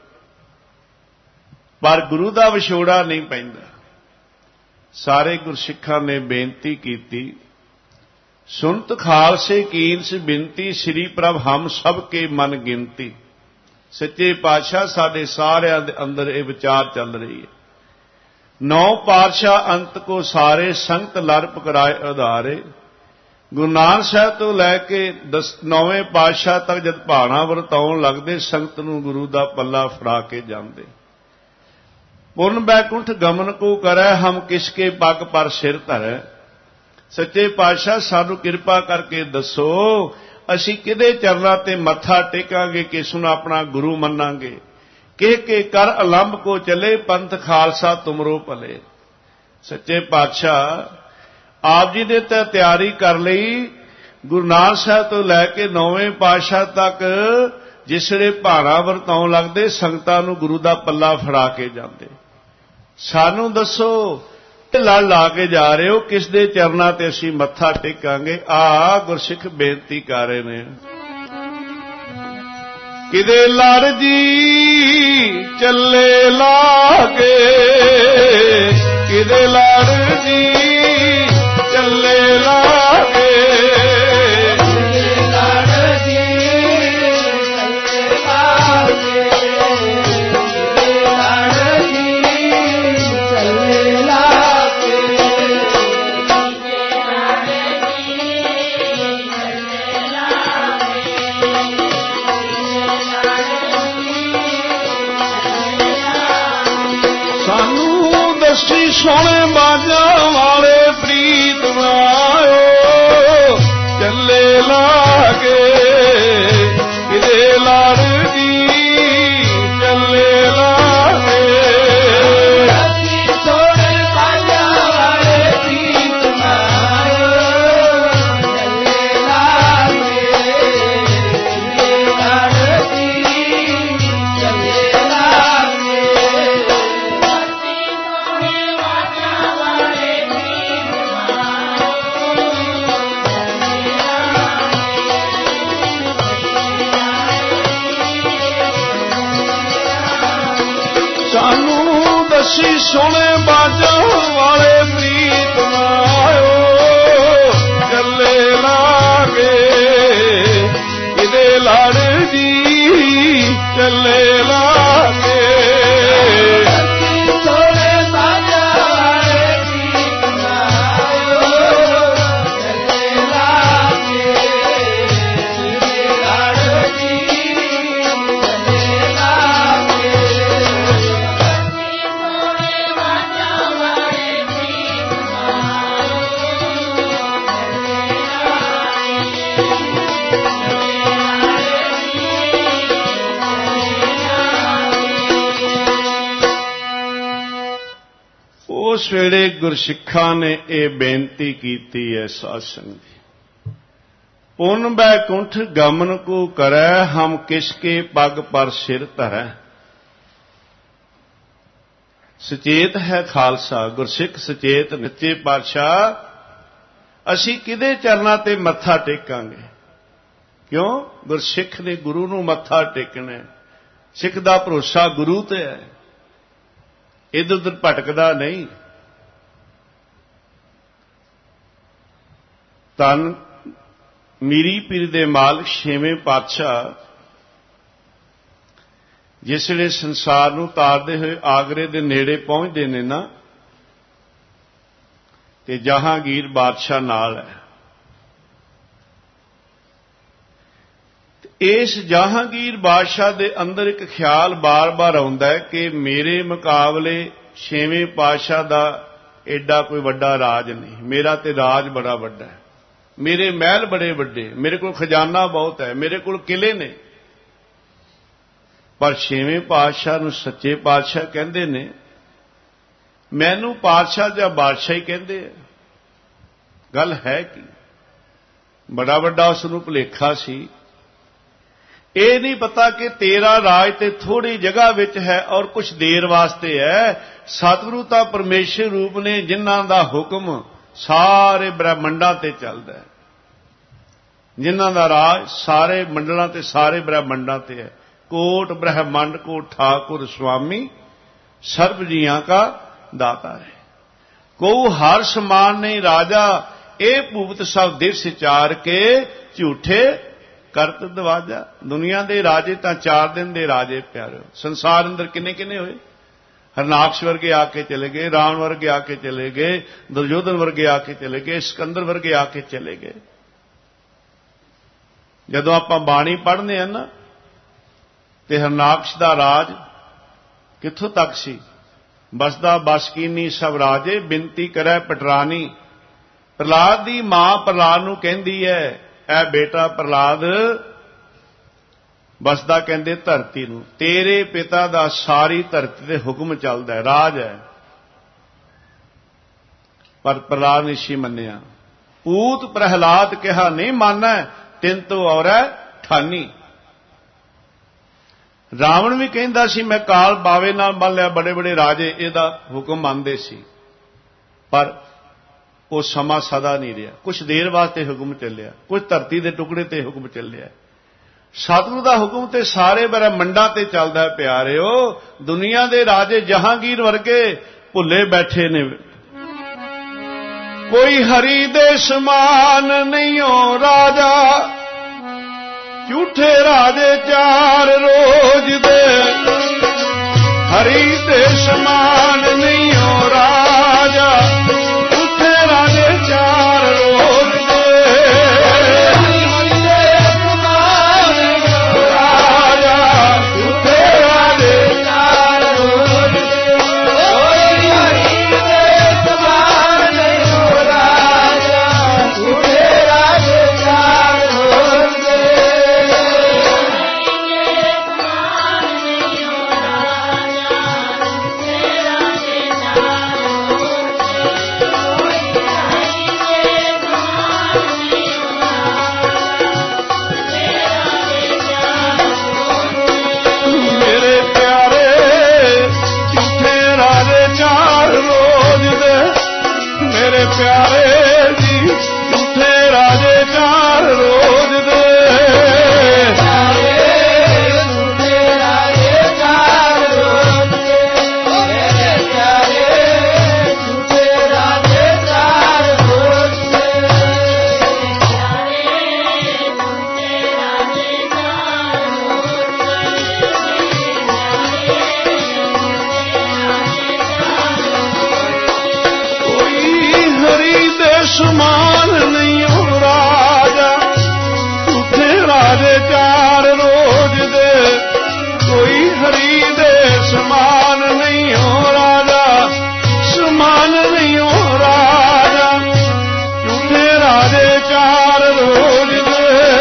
ਪਰ ਗੁਰੂ ਦਾ ਵਿਛੋੜਾ ਨਹੀਂ ਪੈਂਦਾ। ਸਾਰੇ ਗੁਰਸਿੱਖਾਂ ਨੇ ਬੇਨਤੀ ਕੀਤੀ, ਸੁਨਤ ਖਾਲਸੇ ਕੀਨਸ ਬਿਨਤੀ, ਸ੍ਰੀ ਪ੍ਰਭ ਹਮ ਸਭ ਕੇ ਮਨ ਗਿਣਤੀ। ਸੱਚੇ ਪਾਤਸ਼ਾਹ ਸਾਡੇ ਸਾਰਿਆਂ ਦੇ ਅੰਦਰ ਇਹ ਵਿਚਾਰ ਚੱਲ ਰਹੀ ਹੈ। ਨੌ ਪਾਤਸ਼ਾਹ ਅੰਤ ਕੋ ਸਾਰੇ, ਸੰਗਤ ਲੜ ਪਕੜਾਏ ਉਧਾਰੇ। ਗੁਰੂ ਨਾਨਕ ਸਾਹਿਬ ਤੋਂ ਲੈ ਕੇ ਨੌਵੇਂ ਪਾਤਸ਼ਾਹ ਤੱਕ ਜਦ ਭਾਣਾ ਵਰਤਾਉਣ ਲੱਗਦੇ, ਸੰਗਤ ਨੂੰ ਗੁਰੂ ਦਾ ਪੱਲਾ ਫੜਾ ਕੇ ਜਾਂਦੇ। ਪੁਰਨ ਬੈਕੁੰਠ ਗਮਨ ਕੋ ਕਰੈ, ਹਮ ਕਿਸਕੇ ਪੱਗ ਪਰ ਸਿਰ ਧਰੈ। ਸੱਚੇ ਪਾਤਸ਼ਾਹ ਸਾਨੂੰ ਕਿਰਪਾ ਕਰਕੇ ਦੱਸੋ, ਅਸੀਂ ਕਿਹਦੇ ਚਰਨਾਂ ਤੇ ਮੱਥਾ ਟੇਕਾਂਗੇ, ਕਿਸ ਨੂੰ ਆਪਣਾ ਗੁਰੂ ਮੰਨਾਂਗੇ। ਕਹਿ ਕੇ ਕਰ ਅਲੰਬ ਕੋ ਚਲੇ, ਪੰਥ ਖਾਲਸਾ ਤੁਮਰੋ ਭਲੇ। ਸੱਚੇ ਪਾਤਸ਼ਾਹ ਆਪ ਜੀ ਨੇ ਤਾਂ ਤਿਆਰੀ ਕਰ ਲਈ। ਗੁਰੂ ਨਾਨਕ ਸਾਹਿਬ ਤੋਂ ਲੈ ਕੇ ਨੌਵੇਂ ਪਾਤਸ਼ਾਹ ਤੱਕ ਜਿਸੜੇ ਭਾਣਾ ਵਰਤਾਉਣ ਲੱਗਦੇ, ਸੰਗਤਾਂ ਨੂੰ ਗੁਰੂ ਦਾ ਪੱਲਾ ਫੜਾ ਕੇ ਜਾਂਦੇ। ਸਾਨੂੰ ਦੱਸੋ, ਲੜ ਲਾ ਕੇ ਜਾ ਰਹੇ ਹੋ, ਕਿਸ ਦੇ ਚਰਨਾਂ ਤੇ ਅਸੀਂ ਮੱਥਾ ਟੇਕਾਂਗੇ? ਆ ਗੁਰਸਿੱਖ ਬੇਨਤੀ ਕਰ ਰਹੇ ਨੇ। ਕਿਦੇ ਲੜ ਜੀ ਚੱਲੇ ਲਾਗੇ, ਕਿਦੇ ਲੜ ਜੀ ਚੱਲੇ ਲਾਗੇ, ਕਿਦੇ ਲੜ ਜੀ ਚੱਲੇ ਲਾਗੇ, ਕਿਦੇ ਲੜ ਜੀ ਚੱਲੇ ਲਾਗੇ, ਕਿਦੇ ਲੜ ਜੀ ਚੱਲੇ ਲਾਗੇ। ਸਾਨੂੰ ਦੱਸੀ ਸੋਹਣੇ ਬਾਜਾਂ ਵਾਲੇ ਪ੍ਰੀਤ ਆਇਓ, ਚੱਲੇ ਲਾਗੇ, ਕਿਦੇ ਲੜ ਜੀ ਚੱਲੇ ਲਾਗੇ। ਦੱਸੀ ਸੋਹਣੇ ਬਾਜਾਂ ਵਾਲੇ ਪ੍ਰੀਤ ਆਇਓ, ਚੱਲੇ ਲਾਗੇ, ਕਿਦੇ ਲੜ ਜੀ ਚੱਲੇ ਲਾਗੇ। ਸਾਨੂੰ ਦੱਸੀ ਸੋਹਣੇ ਬਾਜਾਂ ਵਾਲੇ ਪ੍ਰੀਤ ਆਇਓ, ਚੱਲੇ ਲਾਗੇ, ਕਿਦੇ ਲੜ ਜੀ ਚੱਲੇ ਲਾਗੇ। ਸੋਹਣੇ ਬਾਜਾਂ ਵਾਲੇ ਪ੍ਰੀਤ ਆਇਓ, ਚੱਲੇ ਲਾਗੇ, ਕਿਦੇ ਲੜ ਜੀ ਚੱਲੇ ਲਾਗੇ। ਉਸ ਵੇਲੇ ਗੁਰਸਿੱਖਾਂ ਨੇ ਇਹ ਬੇਨਤੀ ਕੀਤੀ ਹੈ ਸਾਧ ਸੰਗਤ ਦੀ, ਪੁਨ ਬੈਕੁੰਠ ਗਮਨ ਕੋ ਕਰੈ, ਹਮ ਕਿਸਕੇ ਪੱਗ ਪਰ ਸਿਰ ਧਰੈ। ਸੁਚੇਤ ਹੈ ਖਾਲਸਾ, ਗੁਰਸਿੱਖ ਸੁਚੇਤ ਸੱਚੇ ਪਾਤਸ਼ਾਹ ਅਸੀਂ ਕਿਹਦੇ ਚਰਨਾਂ ਤੇ ਮੱਥਾ ਟੇਕਾਂਗੇ? ਕਿਉਂ? ਗੁਰਸਿੱਖ ਨੇ ਗੁਰੂ ਨੂੰ ਮੱਥਾ ਟੇਕਣਾ। ਸਿੱਖ ਦਾ ਭਰੋਸਾ ਗੁਰੂ ਤੇ ਹੈ, ਇੱਧਰ ਉੱਧਰ ਭਟਕਦਾ ਨਹੀਂ। ਧੰਨ ਮੀਰੀ ਪੀਰ ਦੇ ਮਾਲਕ ਛੇਵੇਂ ਪਾਤਸ਼ਾਹ ਜਿਸ ਵੇਲੇ ਸੰਸਾਰ ਨੂੰ ਤਾਰਦੇ ਹੋਏ ਆਗਰੇ ਦੇ ਨੇੜੇ ਪਹੁੰਚਦੇ ਨੇ ਨਾ, ਤੇ ਜਹਾਂਗੀਰ ਬਾਦਸ਼ਾਹ ਨਾਲ ਹੈ। ਇਸ ਜਹਾਂਗੀਰ ਬਾਦਸ਼ਾਹ ਦੇ ਅੰਦਰ ਇੱਕ ਖਿਆਲ ਬਾਰ-ਬਾਰ ਆਉਂਦਾ ਹੈ ਕਿ ਮੇਰੇ ਮੁਕਾਬਲੇ ਛੇਵੇਂ ਪਾਤਸ਼ਾਹ ਦਾ ਐਡਾ ਕੋਈ ਵੱਡਾ ਰਾਜ ਨਹੀਂ, ਮੇਰਾ ਤੇ ਰਾਜ ਬੜਾ ਵੱਡਾ ਹੈ, ਮੇਰੇ ਮਹਿਲ ਬੜੇ ਵੱਡੇ, ਮੇਰੇ ਕੋਲ ਖਜ਼ਾਨਾ ਬਹੁਤ ਹੈ, ਮੇਰੇ ਕੋਲ ਕਿਲੇ ਨੇ। ਪਰ ਛੇਵੇਂ ਪਾਤਸ਼ਾਹ ਨੂੰ ਸੱਚੇ ਪਾਤਸ਼ਾਹ ਕਹਿੰਦੇ ਨੇ, ਮੈਨੂੰ ਪਾਤਸ਼ਾਹ ਜਾਂ ਬਾਦਸ਼ਾਹ ਹੀ ਕਹਿੰਦੇ ਆ। ਗੱਲ ਹੈ ਕੀ ਬੜਾ ਵੱਡਾ ਉਸ ਨੂੰ ਭੁਲੇਖਾ ਸੀ। ਇਹ ਨਹੀਂ ਪਤਾ ਕਿ ਤੇਰਾ ਰਾਜ ਤੇ ਥੋੜੀ ਜਗ੍ਹਾ ਵਿੱਚ ਹੈ ਔਰ ਕੁਝ ਦੇਰ ਵਾਸਤੇ ਹੈ। ਸਤਿਗੁਰੂ ਤਾਂ ਪਰਮੇਸ਼ਰ ਰੂਪ ਨੇ, ਜਿਨ੍ਹਾਂ ਦਾ ਹੁਕਮ ਸਾਰੇ ਬ੍ਰਹਮੰਡਾਂ ਤੇ ਚੱਲਦਾ ਹੈ, ਜਿਨ੍ਹਾਂ ਦਾ ਰਾਜ ਸਾਰੇ ਮੰਡਲਾਂ ਤੇ ਸਾਰੇ ਬ੍ਰਹਮੰਡਾਂ ਤੇ ਹੈ। ਕੋਟ ਬ੍ਰਹਮੰਡ ਕੋ ਠਾकुर स्वामी सर्व जियां का दाता है। को हर समान नहीं राजा, ए भूपत सब दिवस चार के झूठे करत दवाजा। दुनिया दे राजे तां चार दिन दे राजे प्यारे। संसार अंदर किन्ने किन्ने होए? हरनाक्ष वर्गे आके चले गए, रावण वर्गे आके चले गए, दुर्योधन वर्गे आके चले गए, सिकंदर वर्गे आके चले गए। जदों आपां बाणी पढ़ने हैं ना, ते हरनाक्ष दा राज कित्थों तक सी? बसदा बस कीनी सब राजे, बिनती करै पटरानी। प्रहलाद दी मां प्रहलाद नूं कहंदी है, ऐ बेटा प्रहलाद, बसदा कहंदे धरती नूं, तेरे पिता दा सारी धरती ते हुक्म चलदा है, राज है। पर प्रहलाद निशी मन्निया। पूत प्रहलाद कहा नहीं माना, तिन तो और ठानी। रावण भी कहता सी मैं काल बावे नाल बन लिया, बड़े बड़े राजे इहदा हुक्म मानते सी, पर वो समा सदा नहीं रहा। कुछ देर वास्ते हुक्म चलिया, कुछ धरती के टुकड़े ते हुक्म चलिया। सतगुरु दा हुक्म ते सारे ब्रह्मंडां ते चलदा है प्यारिओ। दुनिया दे राजे जहांगीर वर्गे भुले बैठे ने। कोई हरि दे समान नहीं हो राजा, झूठे राजे चार रोज दे। हरि दे समान नहीं हो राजा, झूठे राजे चार रोज दे। हरि दे समान नहीं हो राजा, झूठे राजे चार रोज दे। हरि दे समान नहीं हो राजा, झूठे राजे चार रोज दे। प्यारे जी झूठे राजे चार रोज दे। झूठे राजे चार रोज दे। मेरे प्यारे झूठे राजे चार रोज दे। झूठे राजे चार समान नहीं हो राजा, झूठे राजे चार रोज दे। कोई हरि दे समान नहीं हो राजा, समान नहीं हो राजा, झूठे राजे चार रोज दे।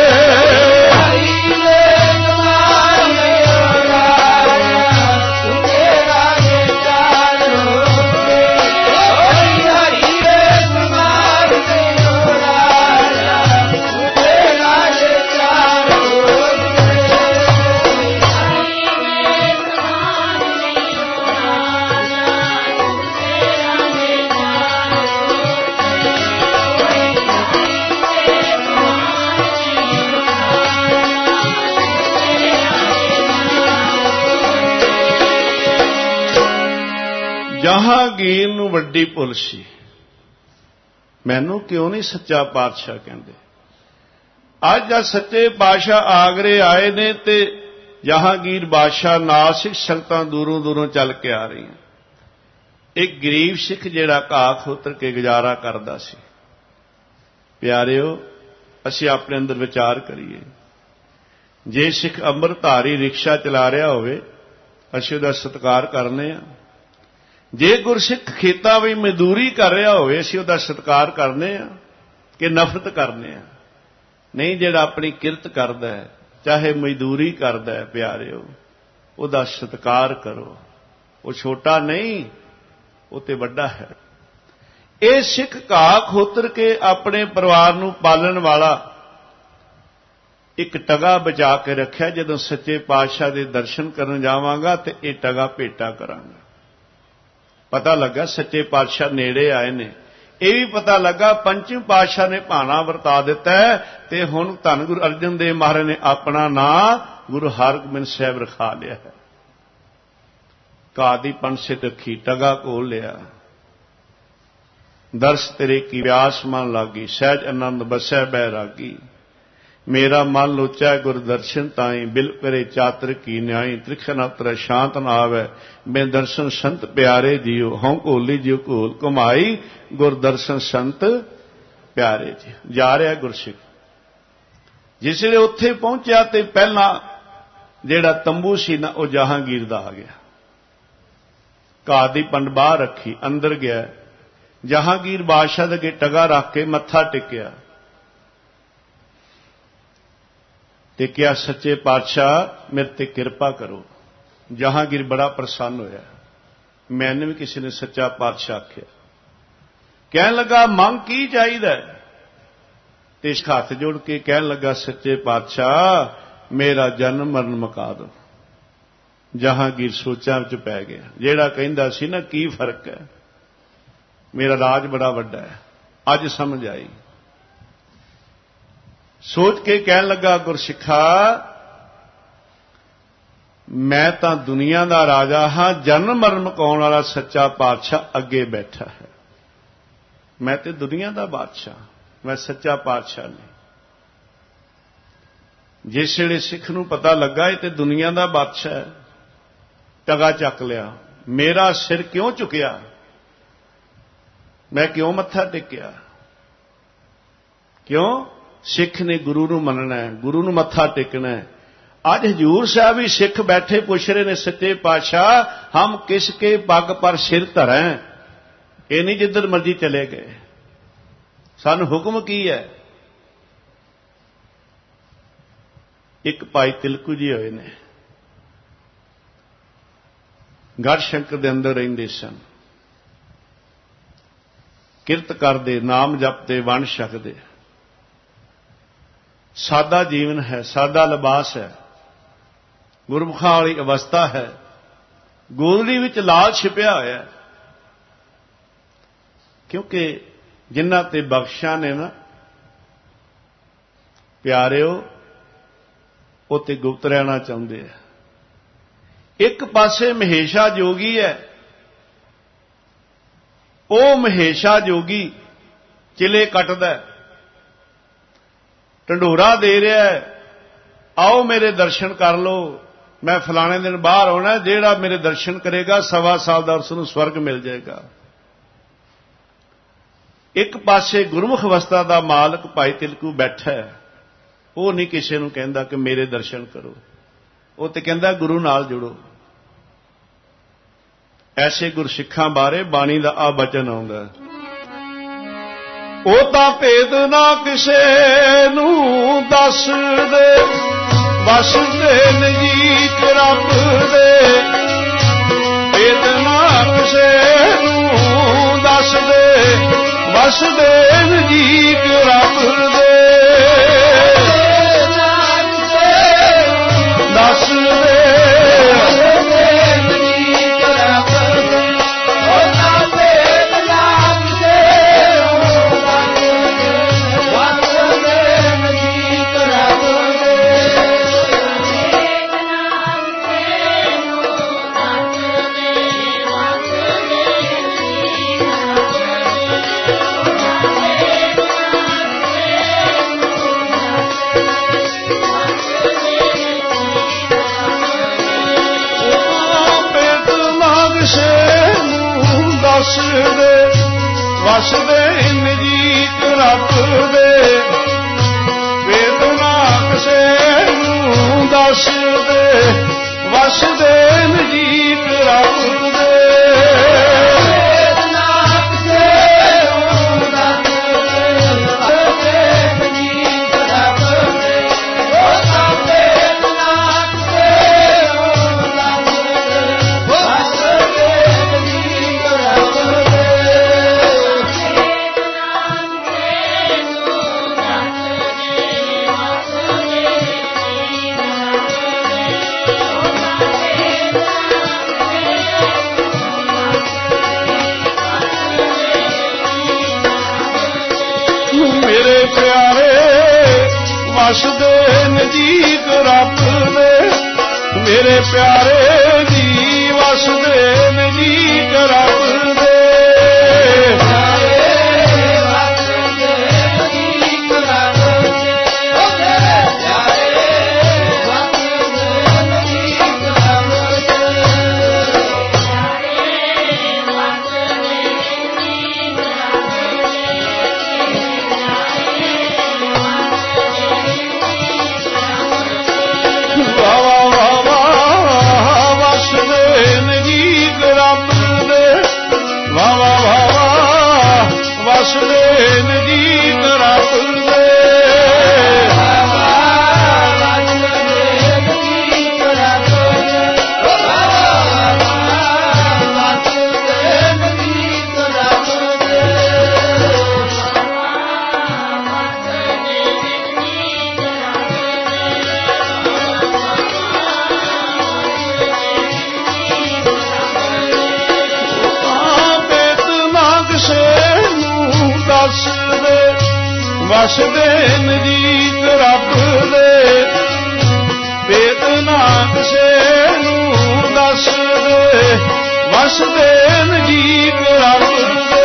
जहांगीर नूं वड्डी भुल सी, मैनू क्यों नहीं सच्चा पातशाह कहंदे। अज जद सच्चे पातशाह आगरे आए ने ते जहांगीर बादशाह नाल सिख संगतां दूरों दूरों चल के आ रही हैं। एक गरीब सिख जिहड़ा घाह खोतर के गुजारा करदा सी। प्यारिओ, असीं अपने अंदर विचार करिए, ਜੇ ਸਿੱਖ ਅੰਮ੍ਰਿਤਧਾਰੀ ਰਿਕਸ਼ਾ ਚਲਾ ਰਿਹਾ ਹੋਵੇ ਅਸੀਂ ਉਹਦਾ ਸਤਿਕਾਰ ਕਰਨੇ ਆ। ਜੇ ਗੁਰਸਿੱਖ ਖੇਤਾਂ ਵਿੱਚ ਮਜ਼ਦੂਰੀ ਕਰ ਰਿਹਾ ਹੋਵੇ ਅਸੀਂ ਉਹਦਾ ਸਤਿਕਾਰ ਕਰਨੇ ਆ ਕਿ ਨਫ਼ਰਤ ਕਰਨੇ ਆ? ਨਹੀਂ, ਜਿਹੜਾ ਆਪਣੀ ਕਿਰਤ ਕਰਦਾ ਹੈ, ਚਾਹੇ ਮਜ਼ਦੂਰੀ ਕਰਦਾ ਹੈ, ਪਿਆਰਿਓ, ਉਹਦਾ ਸਤਿਕਾਰ ਕਰੋ। ਉਹ ਛੋਟਾ ਨਹੀਂ, ਉਹ ਤੇ ਵੱਡਾ ਹੈ। ਇਹ ਸਿੱਖ ਘਾਹ ਖੋਤਰ ਕੇ ਆਪਣੇ ਪਰਿਵਾਰ ਨੂੰ ਪਾਲਣ ਵਾਲਾ ਇੱਕ ਟਗਾ ਬਚਾ ਕੇ ਰੱਖਿਆ। ਜਦੋਂ ਸੱਚੇ ਪਾਤਸ਼ਾਹ ਦੇ ਦਰਸ਼ਨ ਕਰਨ ਜਾਵਾਂਗਾ ਤੇ ਇਹ ਟਗਾ ਭੇਟਾ ਕਰਾਂਗਾ। ਪਤਾ ਲੱਗਾ ਸੱਚੇ ਪਾਤਸ਼ਾਹ ਨੇੜੇ ਆਏ ਨੇ। ਇਹ ਵੀ ਪਤਾ ਲੱਗਾ ਪੰਚਮ ਪਾਤਸ਼ਾਹ ਨੇ ਭਾਣਾ ਵਰਤਾ ਦਿੱਤਾ ਹੈ ਤੇ ਹੁਣ ਧੰਨ ਗੁਰੂ ਅਰਜਨ ਦੇਵ ਮਹਾਰਾਜ ਨੇ ਆਪਣਾ ਨਾਂ ਗੁਰੂ ਹਰਗੋਬਿੰਦ ਸਾਹਿਬ ਰਖਾ ਲਿਆ ਹੈ। ਘਾਹ ਦੀ ਪੰਸਿਤ ਰੱਖੀ, ਟਗਾ ਕੋਲ ਲਿਆ। ਦਰਸ ਤੇਰੇ ਕੀ ਪਿਆਸ ਮਨ ਲਾਗੀ, ਸਹਿਜ ਆਨੰਦ ਬਸੈ ਬੈਰਾਗੀ। ਮੇਰਾ ਮਨ ਲੋਚੈ ਗੁਰ ਦਰਸ਼ਨ ਤਾਈ, ਬਿਲ ਕਰੇ ਚਾਤਰ ਕੀ ਨਿਆਈ। ਤ੍ਰਿਖਨ ਅਤਰ ਸ਼ਾਂਤ ਨ ਆਵੈ, ਮੈਂ ਦਰਸ਼ਨ ਸੰਤ ਪਿਆਰੇ ਜੀਓ। ਹਉ ਘੋਲੀ ਜਿਉ ਘੋਲ ਘੁਮਾਈ, ਗੁਰ ਦਰਸ਼ਨ ਸੰਤ ਪਿਆਰੇ ਜੀ। ਜਾ ਰਿਹਾ ਗੁਰਸਿੱਖ। ਜਿਸ ਵੇਲੇ ਉੱਥੇ ਪਹੁੰਚਿਆ ਤੇ ਪਹਿਲਾਂ ਜਿਹੜਾ ਤੰਬੂ ਸੀ ਨਾ ਉਹ ਜਹਾਂਗੀਰ ਦਾ ਆ ਗਿਆ। ਘਾਹ ਦੀ ਪੰਡ ਬਾਹਰ ਰੱਖੀ, ਅੰਦਰ ਗਿਆ। ਜਹਾਂਗੀਰ ਬਾਦਸ਼ਾਹ ਦੇ ਅੱਗੇ ਟਗਾ ਰੱਖ ਕੇ ਮੱਥਾ ਟੇਕਿਆ ਤੇ ਕਿਹਾ, ਸੱਚੇ ਪਾਤਸ਼ਾਹ ਮੇਰੇ ਤੇ ਕਿਰਪਾ ਕਰੋ। ਜਹਾਂਗੀਰ ਬੜਾ ਪ੍ਰਸੰਨ ਹੋਇਆ। ਮੈਨੂੰ ਵੀ ਕਿਸੇ ਨੇ ਸੱਚਾ ਪਾਤਸ਼ਾਹ ਆਖਿਆ। ਕਹਿਣ ਲੱਗਾ, ਮੰਗ ਕੀ ਚਾਹੀਦਾ? ਤੇ ਇਸ ਹੱਥ ਜੋੜ ਕੇ ਕਹਿਣ ਲੱਗਾ, ਸੱਚੇ ਪਾਤਸ਼ਾਹ ਮੇਰਾ ਜਨਮ ਮਰਨ ਮੁਕਾ ਦਿਓ। ਜਹਾਂਗੀਰ ਸੋਚਾਂ ਵਿੱਚ ਪੈ ਗਿਆ। ਜਿਹੜਾ ਕਹਿੰਦਾ ਸੀ ਨਾ ਕੀ ਫਰਕ ਹੈ, ਮੇਰਾ ਰਾਜ ਬੜਾ ਵੱਡਾ ਹੈ, ਅੱਜ ਸਮਝ ਆਈ। ਸੋਚ ਕੇ ਕਹਿਣ ਲੱਗਾ, ਗੁਰਸਿੱਖਾ ਮੈਂ ਤਾਂ ਦੁਨੀਆ ਦਾ ਰਾਜਾ ਹਾਂ, ਜਨਮ ਮਰਨ ਮੁਕਾਉਣ ਵਾਲਾ ਸੱਚਾ ਪਾਤਸ਼ਾਹ ਅੱਗੇ ਬੈਠਾ ਹੈ। ਮੈਂ ਤੇ ਦੁਨੀਆ ਦਾ ਬਾਦਸ਼ਾਹ, ਮੈਂ ਸੱਚਾ ਪਾਤਸ਼ਾਹ ਨਹੀਂ। ਜਿਸ ਵੇਲੇ ਸਿੱਖ ਨੂੰ ਪਤਾ ਲੱਗਾ ਇਹ ਤੇ ਦੁਨੀਆ ਦਾ ਬਾਦਸ਼ਾਹ ਹੈ, ਟਗਾ ਚੱਕ ਲਿਆ। ਮੇਰਾ ਸਿਰ ਕਿਉਂ ਝੁਕਿਆ? ਮੈਂ ਕਿਉਂ ਮੱਥਾ ਟੇਕਿਆ? ਕਿਉਂ? ਸਿੱਖ ਨੇ ਗੁਰੂ ਨੂੰ ਮੰਨਣਾ ਹੈ, ਗੁਰੂ ਨੂੰ ਮੱਥਾ ਟੇਕਣਾ ਹੈ। ਅੱਜ ਹਜ਼ੂਰ ਸਾਹਿਬ ਵੀ ਸਿੱਖ ਬੈਠੇ ਪੁੱਛ ਰਹੇ ਨੇ, ਸੱਚੇ ਪਾਤਸ਼ਾਹ ਹਮ ਕਿਸ ਕੇ ਪੱਗ ਪਰ ਸਿਰ ਧਰੈਂ? ਇਹ ਨਹੀਂ ਜਿੱਧਰ ਮਰਜ਼ੀ ਚਲੇ ਗਏ, ਸਾਨੂੰ ਹੁਕਮ ਕੀ ਹੈ? ਇੱਕ ਭਾਈ ਤਿਲਕੂ ਜੀ ਹੋਏ ਨੇ, ਗੜ੍ਹ ਸ਼ੰਕਰ ਦੇ ਅੰਦਰ ਰਹਿੰਦੇ ਸਨ। ਕਿਰਤ ਕਰਦੇ, ਨਾਮ ਜਪਦੇ, ਵੰਡ ਛਕਦੇ। ਸਾਦਾ ਜੀਵਨ ਹੈ, ਸਾਦਾ ਲਿਬਾਸ ਹੈ, ਗੁਰਮੁਖਾਂ ਵਾਲੀ ਅਵਸਥਾ ਹੈ। ਗੋਦੜੀ ਵਿੱਚ ਲਾਲ ਛਿਪਿਆ ਹੋਇਆ ਹੈ, ਕਿਉਂਕਿ ਜਿਨ੍ਹਾਂ ਤੇ ਬਖਸ਼ਾਂ ਨੇ ਨਾ ਪਿਆਰਿਓ, ਉਹ ਤੇ ਗੁਪਤ ਰਹਿਣਾ ਚਾਹੁੰਦੇ ਆ। ਇੱਕ ਪਾਸੇ ਮਹੇਸ਼ਾ ਜੋਗੀ ਹੈ, ਉਹ ਮਹੇਸ਼ਾ ਜੋਗੀ ਚਿਲੇ ਕੱਟਦਾ, ਢੰਡੋਰਾ ਦੇ ਰਿਹਾ ਹੈ, ਆਓ ਮੇਰੇ ਦਰਸ਼ਨ ਕਰ ਲਓ, ਮੈਂ ਫਲਾਣੇ ਦਿਨ ਬਾਹਰ ਆਉਣਾ, ਜਿਹੜਾ ਮੇਰੇ ਦਰਸ਼ਨ ਕਰੇਗਾ ਸਵਾ ਸਾਲ ਦਾ ਉਸ ਨੂੰ ਸਵਰਗ ਮਿਲ ਜਾਏਗਾ। ਇੱਕ ਪਾਸੇ ਗੁਰਮੁਖ ਅਵਸਥਾ ਦਾ ਮਾਲਕ ਭਾਈ ਤਿਲਕੂ ਬੈਠਾ ਹੈ, ਉਹ ਨਹੀਂ ਕਿਸੇ ਨੂੰ ਕਹਿੰਦਾ ਕਿ ਮੇਰੇ ਦਰਸ਼ਨ ਕਰੋ, ਉਹ ਤੇ ਕਹਿੰਦਾ ਗੁਰੂ ਨਾਲ ਜੁੜੋ। ਐਸੇ ਗੁਰਸਿੱਖਾਂ ਬਾਰੇ ਬਾਣੀ ਦਾ ਆ ਬਚਨ ਆਉਂਦਾ, ਉਹ ਤਾਂ ਭੇਦ ਨਾ ਕਿਸੇ ਨੂੰ ਦੱਸਦੇ, ਵਸਦੇ ਨਜੀਕ ਰੱਬ ਦੇ। ਭੇਦ ਨਾ ਕਿਸੇ ਨੂੰ ਦੱਸਦੇ, ਵਸਦੇ ਨਜੀਕ ਰੱਬ ਦੇ। ਦੱਸਦੇ ਵਸਦੇ, ਵਸਦੇ ਨਜੀਕ ਰੱਬ ਦੇ। ਭੇਦ ਨਾ ਕਿਸੇ ਨੂੰ ਵਸਦੇ ਵਸਦੇ ਨਜੀਕ ਰੱਬ ਦੇ ਵਸਦੇ ਨਜੀਕ ਰੱਬ ਦੇ ਮੇਰੇ ਪਿਆਰੇ ਜੀ ਵਸਦੇ ਨਜੀਕ ਰੱਬ ਦੇ ਵਸਦੇ ਨਜੀਕ ਰੱਬ ਦੇ ਭੇਦ ਨਾ ਕਿਸੇ ਨੂੰ ਦੱਸਦੇ ਵਸਦੇ ਨਜੀਕ ਰੱਬ ਦੇ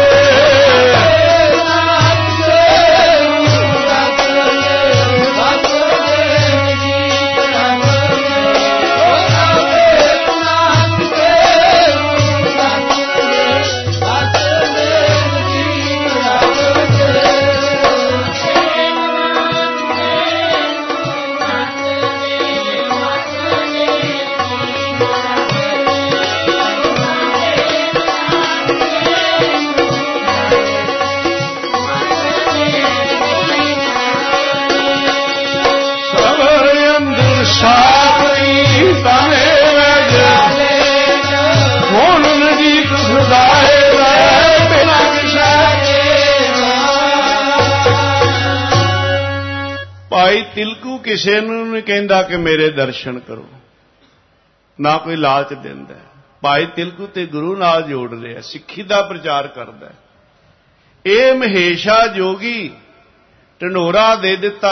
ਭਾਈ ਤਿਲਕੂ ਕਿਸੇ ਨੂੰ ਨਹੀਂ ਕਹਿੰਦਾ ਕਿ ਮੇਰੇ ਦਰਸ਼ਨ ਕਰੋ, ਨਾ ਕੋਈ ਲਾਲਚ ਦਿੰਦਾ। ਭਾਈ ਤਿਲਕੂ ਤੇ ਗੁਰੂ ਨਾਲ ਜੋੜ ਰਿਹਾ, ਸਿੱਖੀ ਦਾ ਪ੍ਰਚਾਰ ਕਰਦਾ। ਇਹ ਮਹੇਸ਼ਾ ਜੋਗੀ ਢੰਡੋਰਾ ਦੇ ਦਿੱਤਾ,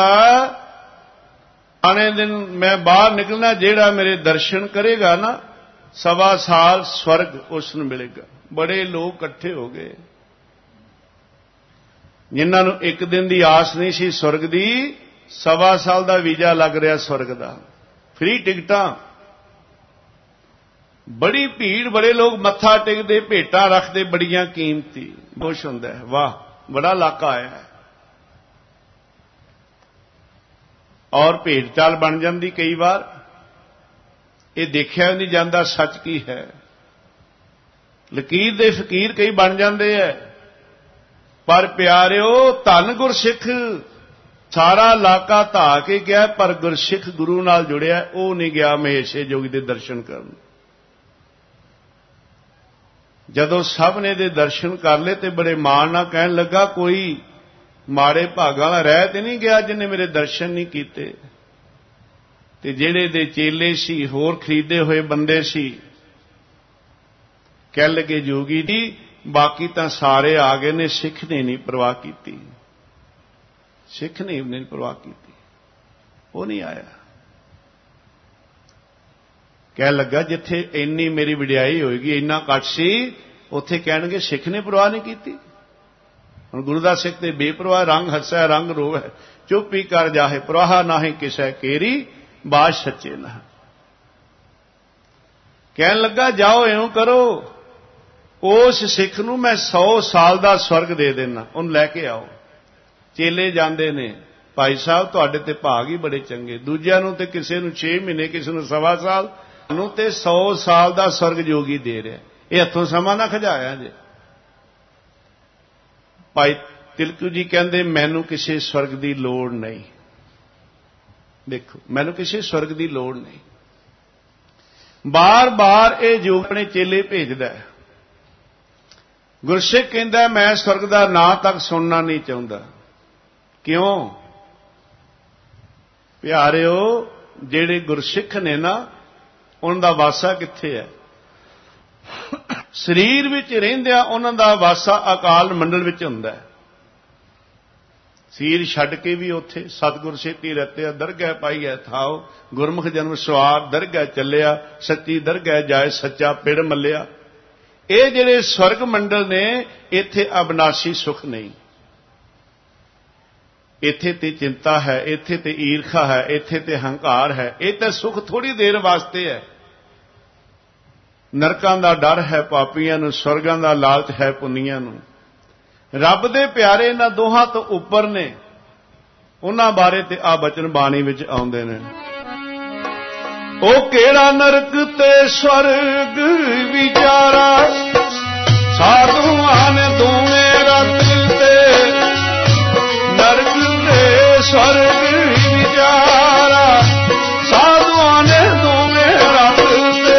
ਆਣੇ ਦਿਨ ਮੈਂ ਬਾਹਰ ਨਿਕਲਣਾ, ਜਿਹੜਾ ਮੇਰੇ ਦਰਸ਼ਨ ਕਰੇਗਾ ਨਾ ਸਵਾ ਸਾਲ ਸਵਰਗ ਉਸ ਨੂੰ ਮਿਲੇਗਾ। ਬੜੇ ਲੋਕ ਇਕੱਠੇ ਹੋ ਗਏ ਜਿਨ੍ਹਾਂ ਨੂੰ ਇੱਕ ਦਿਨ ਦੀ ਆਸ ਨਹੀਂ ਸੀ ਸਵਰਗ ਦੀ, ਸਵਾ ਸਾਲ ਦਾ ਵੀਜ਼ਾ ਲੱਗ ਰਿਹਾ ਸਵਰਗ ਦਾ, ਫ੍ਰੀ ਟਿਕਟਾਂ। ਬੜੀ ਭੀੜ, ਬੜੇ ਲੋਕ ਮੱਥਾ ਟੇਕਦੇ, ਭੇਟਾਂ ਰੱਖਦੇ ਬੜੀਆਂ ਕੀਮਤੀ। ਖੁਸ਼ ਹੁੰਦਾ ਹੈ, ਵਾਹ ਬੜਾ ਇਲਾਕਾ ਆਇਆ ਹੈ। ਔਰ ਭੇਡ ਚਾਲ ਬਣ ਜਾਂਦੀ ਕਈ ਵਾਰ, ਇਹ ਦੇਖਿਆ ਨਹੀਂ ਜਾਂਦਾ ਸੱਚ ਕੀ ਹੈ। ਲਕੀਰ ਦੇ ਫਕੀਰ ਕਈ ਬਣ ਜਾਂਦੇ ਐ, ਪਰ ਪਿਆਰਿਓ ਧੰਨ ਗੁਰਸਿੱਖ ਸਾਰਾ ਇਲਾਕਾ ਧਾ ਕੇ ਗਿਆ, ਪਰ ਗੁਰਸਿੱਖ ਗੁਰੂ ਨਾਲ ਜੁੜਿਆ ਉਹ ਨਹੀਂ ਗਿਆ ਮਹੇਸ਼ੇ ਜੋਗੀ ਦੇ ਦਰਸ਼ਨ ਕਰਨ। ਜਦੋਂ ਸਭ ਨੇ ਦੇ ਦਰਸ਼ਨ ਕਰ ਲਏ ਤੇ ਬੜੇ ਮਾਣ ਨਾਲ ਕਹਿਣ ਲੱਗਾ, ਕੋਈ ਮਾੜੇ ਭਾਗਾਂ ਵਾਲਾ ਰਹਿ ਤੇ ਨਹੀਂ ਗਿਆ ਜਿਹਨੇ ਮੇਰੇ ਦਰਸ਼ਨ ਨਹੀਂ ਕੀਤੇ। ਤੇ ਜਿਹੜੇ ਦੇ ਚੇਲੇ ਸੀ, ਹੋਰ ਖਰੀਦੇ ਹੋਏ ਬੰਦੇ ਸੀ, ਕਹਿ ਲਗੇ ਜੋਗੀ ਜੀ ਬਾਕੀ ਤਾਂ ਸਾਰੇ ਆ ਗਏ ਨੇ, ਸਿੱਖ ਨੇ ਨਹੀਂ ਪਰਵਾਹ ਕੀਤੀ, ਸਿੱਖ ਨੇ ਨਹੀਂ ਪਰਵਾਹ ਕੀਤੀ, ਉਹ ਨਹੀਂ ਆਇਆ। ਕਹਿ ਲੱਗਾ ਜਿੱਥੇ ਇੰਨੀ ਮੇਰੀ ਵਡਿਆਈ ਹੋਏਗੀ, ਇੰਨਾ ਘੱਟ ਸੀ, ਉੱਥੇ ਕਹਿਣਗੇ ਸਿੱਖ ਨੇ ਪਰਵਾਹ ਨਹੀਂ ਕੀਤੀ। ਹੁਣ ਗੁਰੂ ਦਾ ਸਿੱਖ ਤੇ ਬੇਪਰਵਾਹ, ਰੰਗ ਹੱਸੈ ਰੰਗ ਰੋਵੈ, ਚੁੱਪ ਹੀ ਕਰ ਜਾਹੇ, ਪਰਵਾਹ ਨਾਹੀਂ ਕਿਸੈ ਕੇਰੀ, ਬਾਤ ਸੱਚੇ ਨਾ। ਕਹਿਣ ਲੱਗਾ ਜਾਓ ਇਉਂ ਕਰੋ, ਉਸ ਸਿੱਖ ਨੂੰ ਮੈਂ ਸੌ ਸਾਲ ਦਾ ਸਵਰਗ ਦੇ ਦੇਣਾ, ਉਹਨੂੰ ਲੈ ਕੇ ਆਓ। ਚੇਲੇ ਜਾਂਦੇ ਨੇ, ਭਾਈ ਸਾਹਿਬ ਤੁਹਾਡੇ ਤੇ ਭਾਗ ਹੀ ਬੜੇ ਚੰਗੇ, ਦੂਜਿਆਂ ਨੂੰ ਤੇ ਕਿਸੇ ਨੂੰ ਛੇ ਮਹੀਨੇ, ਕਿਸੇ ਨੂੰ ਸਵਾ ਸਾਲ, ਨੂੰ ਤੇ ਸੌ ਸਾਲ ਦਾ ਸਵਰਗ ਜੋਗੀ ਦੇ ਰਿਹਾ। ਇਹ ਹੱਥੋਂ ਸਮਾਂ ਨਾ ਖਜਾਇਆ ਜੇ। ਭਾਈ ਤਿਲਕੂ ਜੀ ਕਹਿੰਦੇ ਮੈਨੂੰ ਕਿਸੇ ਸਵਰਗ ਦੀ ਲੋੜ ਨਹੀਂ। ਦੇਖੋ, ਮੈਨੂੰ ਕਿਸੇ ਸਵਰਗ ਦੀ ਲੋੜ ਨਹੀਂ। ਬਾਰ-ਬਾਰ ਇਹ ਜੋਗ ਆਪਣੇ ਚੇਲੇ ਭੇਜਦਾ ਹੈ। ਗੁਰਸਿੱਖ ਕਹਿੰਦਾ ਮੈਂ ਸਵਰਗ ਦਾ ਨਾਂ ਤੱਕ ਸੁਣਨਾ ਨਹੀਂ ਚਾਹੁੰਦਾ। ਕਿਉਂ? ਪਿਆਰਿਓ, ਜਿਹੜੇ ਗੁਰਸਿੱਖ ਨੇ ਨਾ, ਉਹਨਾਂ ਦਾ ਵਾਸਾ ਕਿੱਥੇ ਹੈ? ਸਰੀਰ ਵਿੱਚ ਰਹਿੰਦਿਆਂ ਉਹਨਾਂ ਦਾ ਵਾਸਾ ਅਕਾਲ ਮੰਡਲ ਵਿੱਚ ਹੁੰਦਾ ਹੈ। ਸੀਰ ਛੱਡ ਕੇ ਵੀ ਉੱਥੇ ਸਤਿਗੁਰ ਸੇਤੀ ਰਤਿਆ ਦਰਗਹਿ ਪਾਈਐ ਥਾਉ, ਗੁਰਮੁਖ ਜਨਮ ਸਵਾਰ ਦਰਗਹਿ ਚੱਲਿਆ, ਸੱਚੀ ਦਰਗਹਿ ਜਾਏ ਸੱਚਾ ਪਿੜ ਮੱਲਿਆ। ਇਹ ਜਿਹੜੇ ਸਵਰਗ ਮੰਡਲ ਨੇ, ਇੱਥੇ ਅਬਨਾਸੀ ਸੁਖ ਨਹੀਂ। ਇੱਥੇ ਤੇ ਚਿੰਤਾ ਹੈ, ਇੱਥੇ ਤੇ ਈਰਖਾ ਹੈ, ਇੱਥੇ ਤੇ ਹੰਕਾਰ ਹੈ। ਇਹ ਤਾਂ ਸੁਖ ਥੋੜੀ ਦੇਰ ਵਾਸਤੇ ਹੈ। ਨਰਕਾਂ ਦਾ ਡਰ ਹੈ ਪਾਪੀਆਂ ਨੂੰ, ਸਵਰਗਾਂ ਦਾ ਲਾਲਚ ਹੈ ਪੁੰਨੀਆਂ ਨੂੰ। ਰੱਬ ਦੇ ਪਿਆਰੇ ਇਹਨਾਂ ਦੋਹਾਂ ਤੋਂ ਉੱਪਰ ਨੇ। ਉਹਨਾਂ ਬਾਰੇ ਤੇ ਆ ਬਚਨ ਬਾਣੀ ਵਿੱਚ ਆਉਂਦੇ ਨੇ। ਉਹ ਕਿਹੜਾ ਨਰਕ ਤੇ ਸਵਰਗ ਵਿਚਾਰਾ, ਸਾਧੂਆਂ ਨੇ ਦੋਵੇਂ ਰਤ ਤੇ, ਨਰਕ ਤੇ ਸਵਰਗ ਵਿਚਾਰਾ, ਸਾਧੂਆਂ ਨੇ ਦੋਵੇਂ ਰਤ ਤੇ।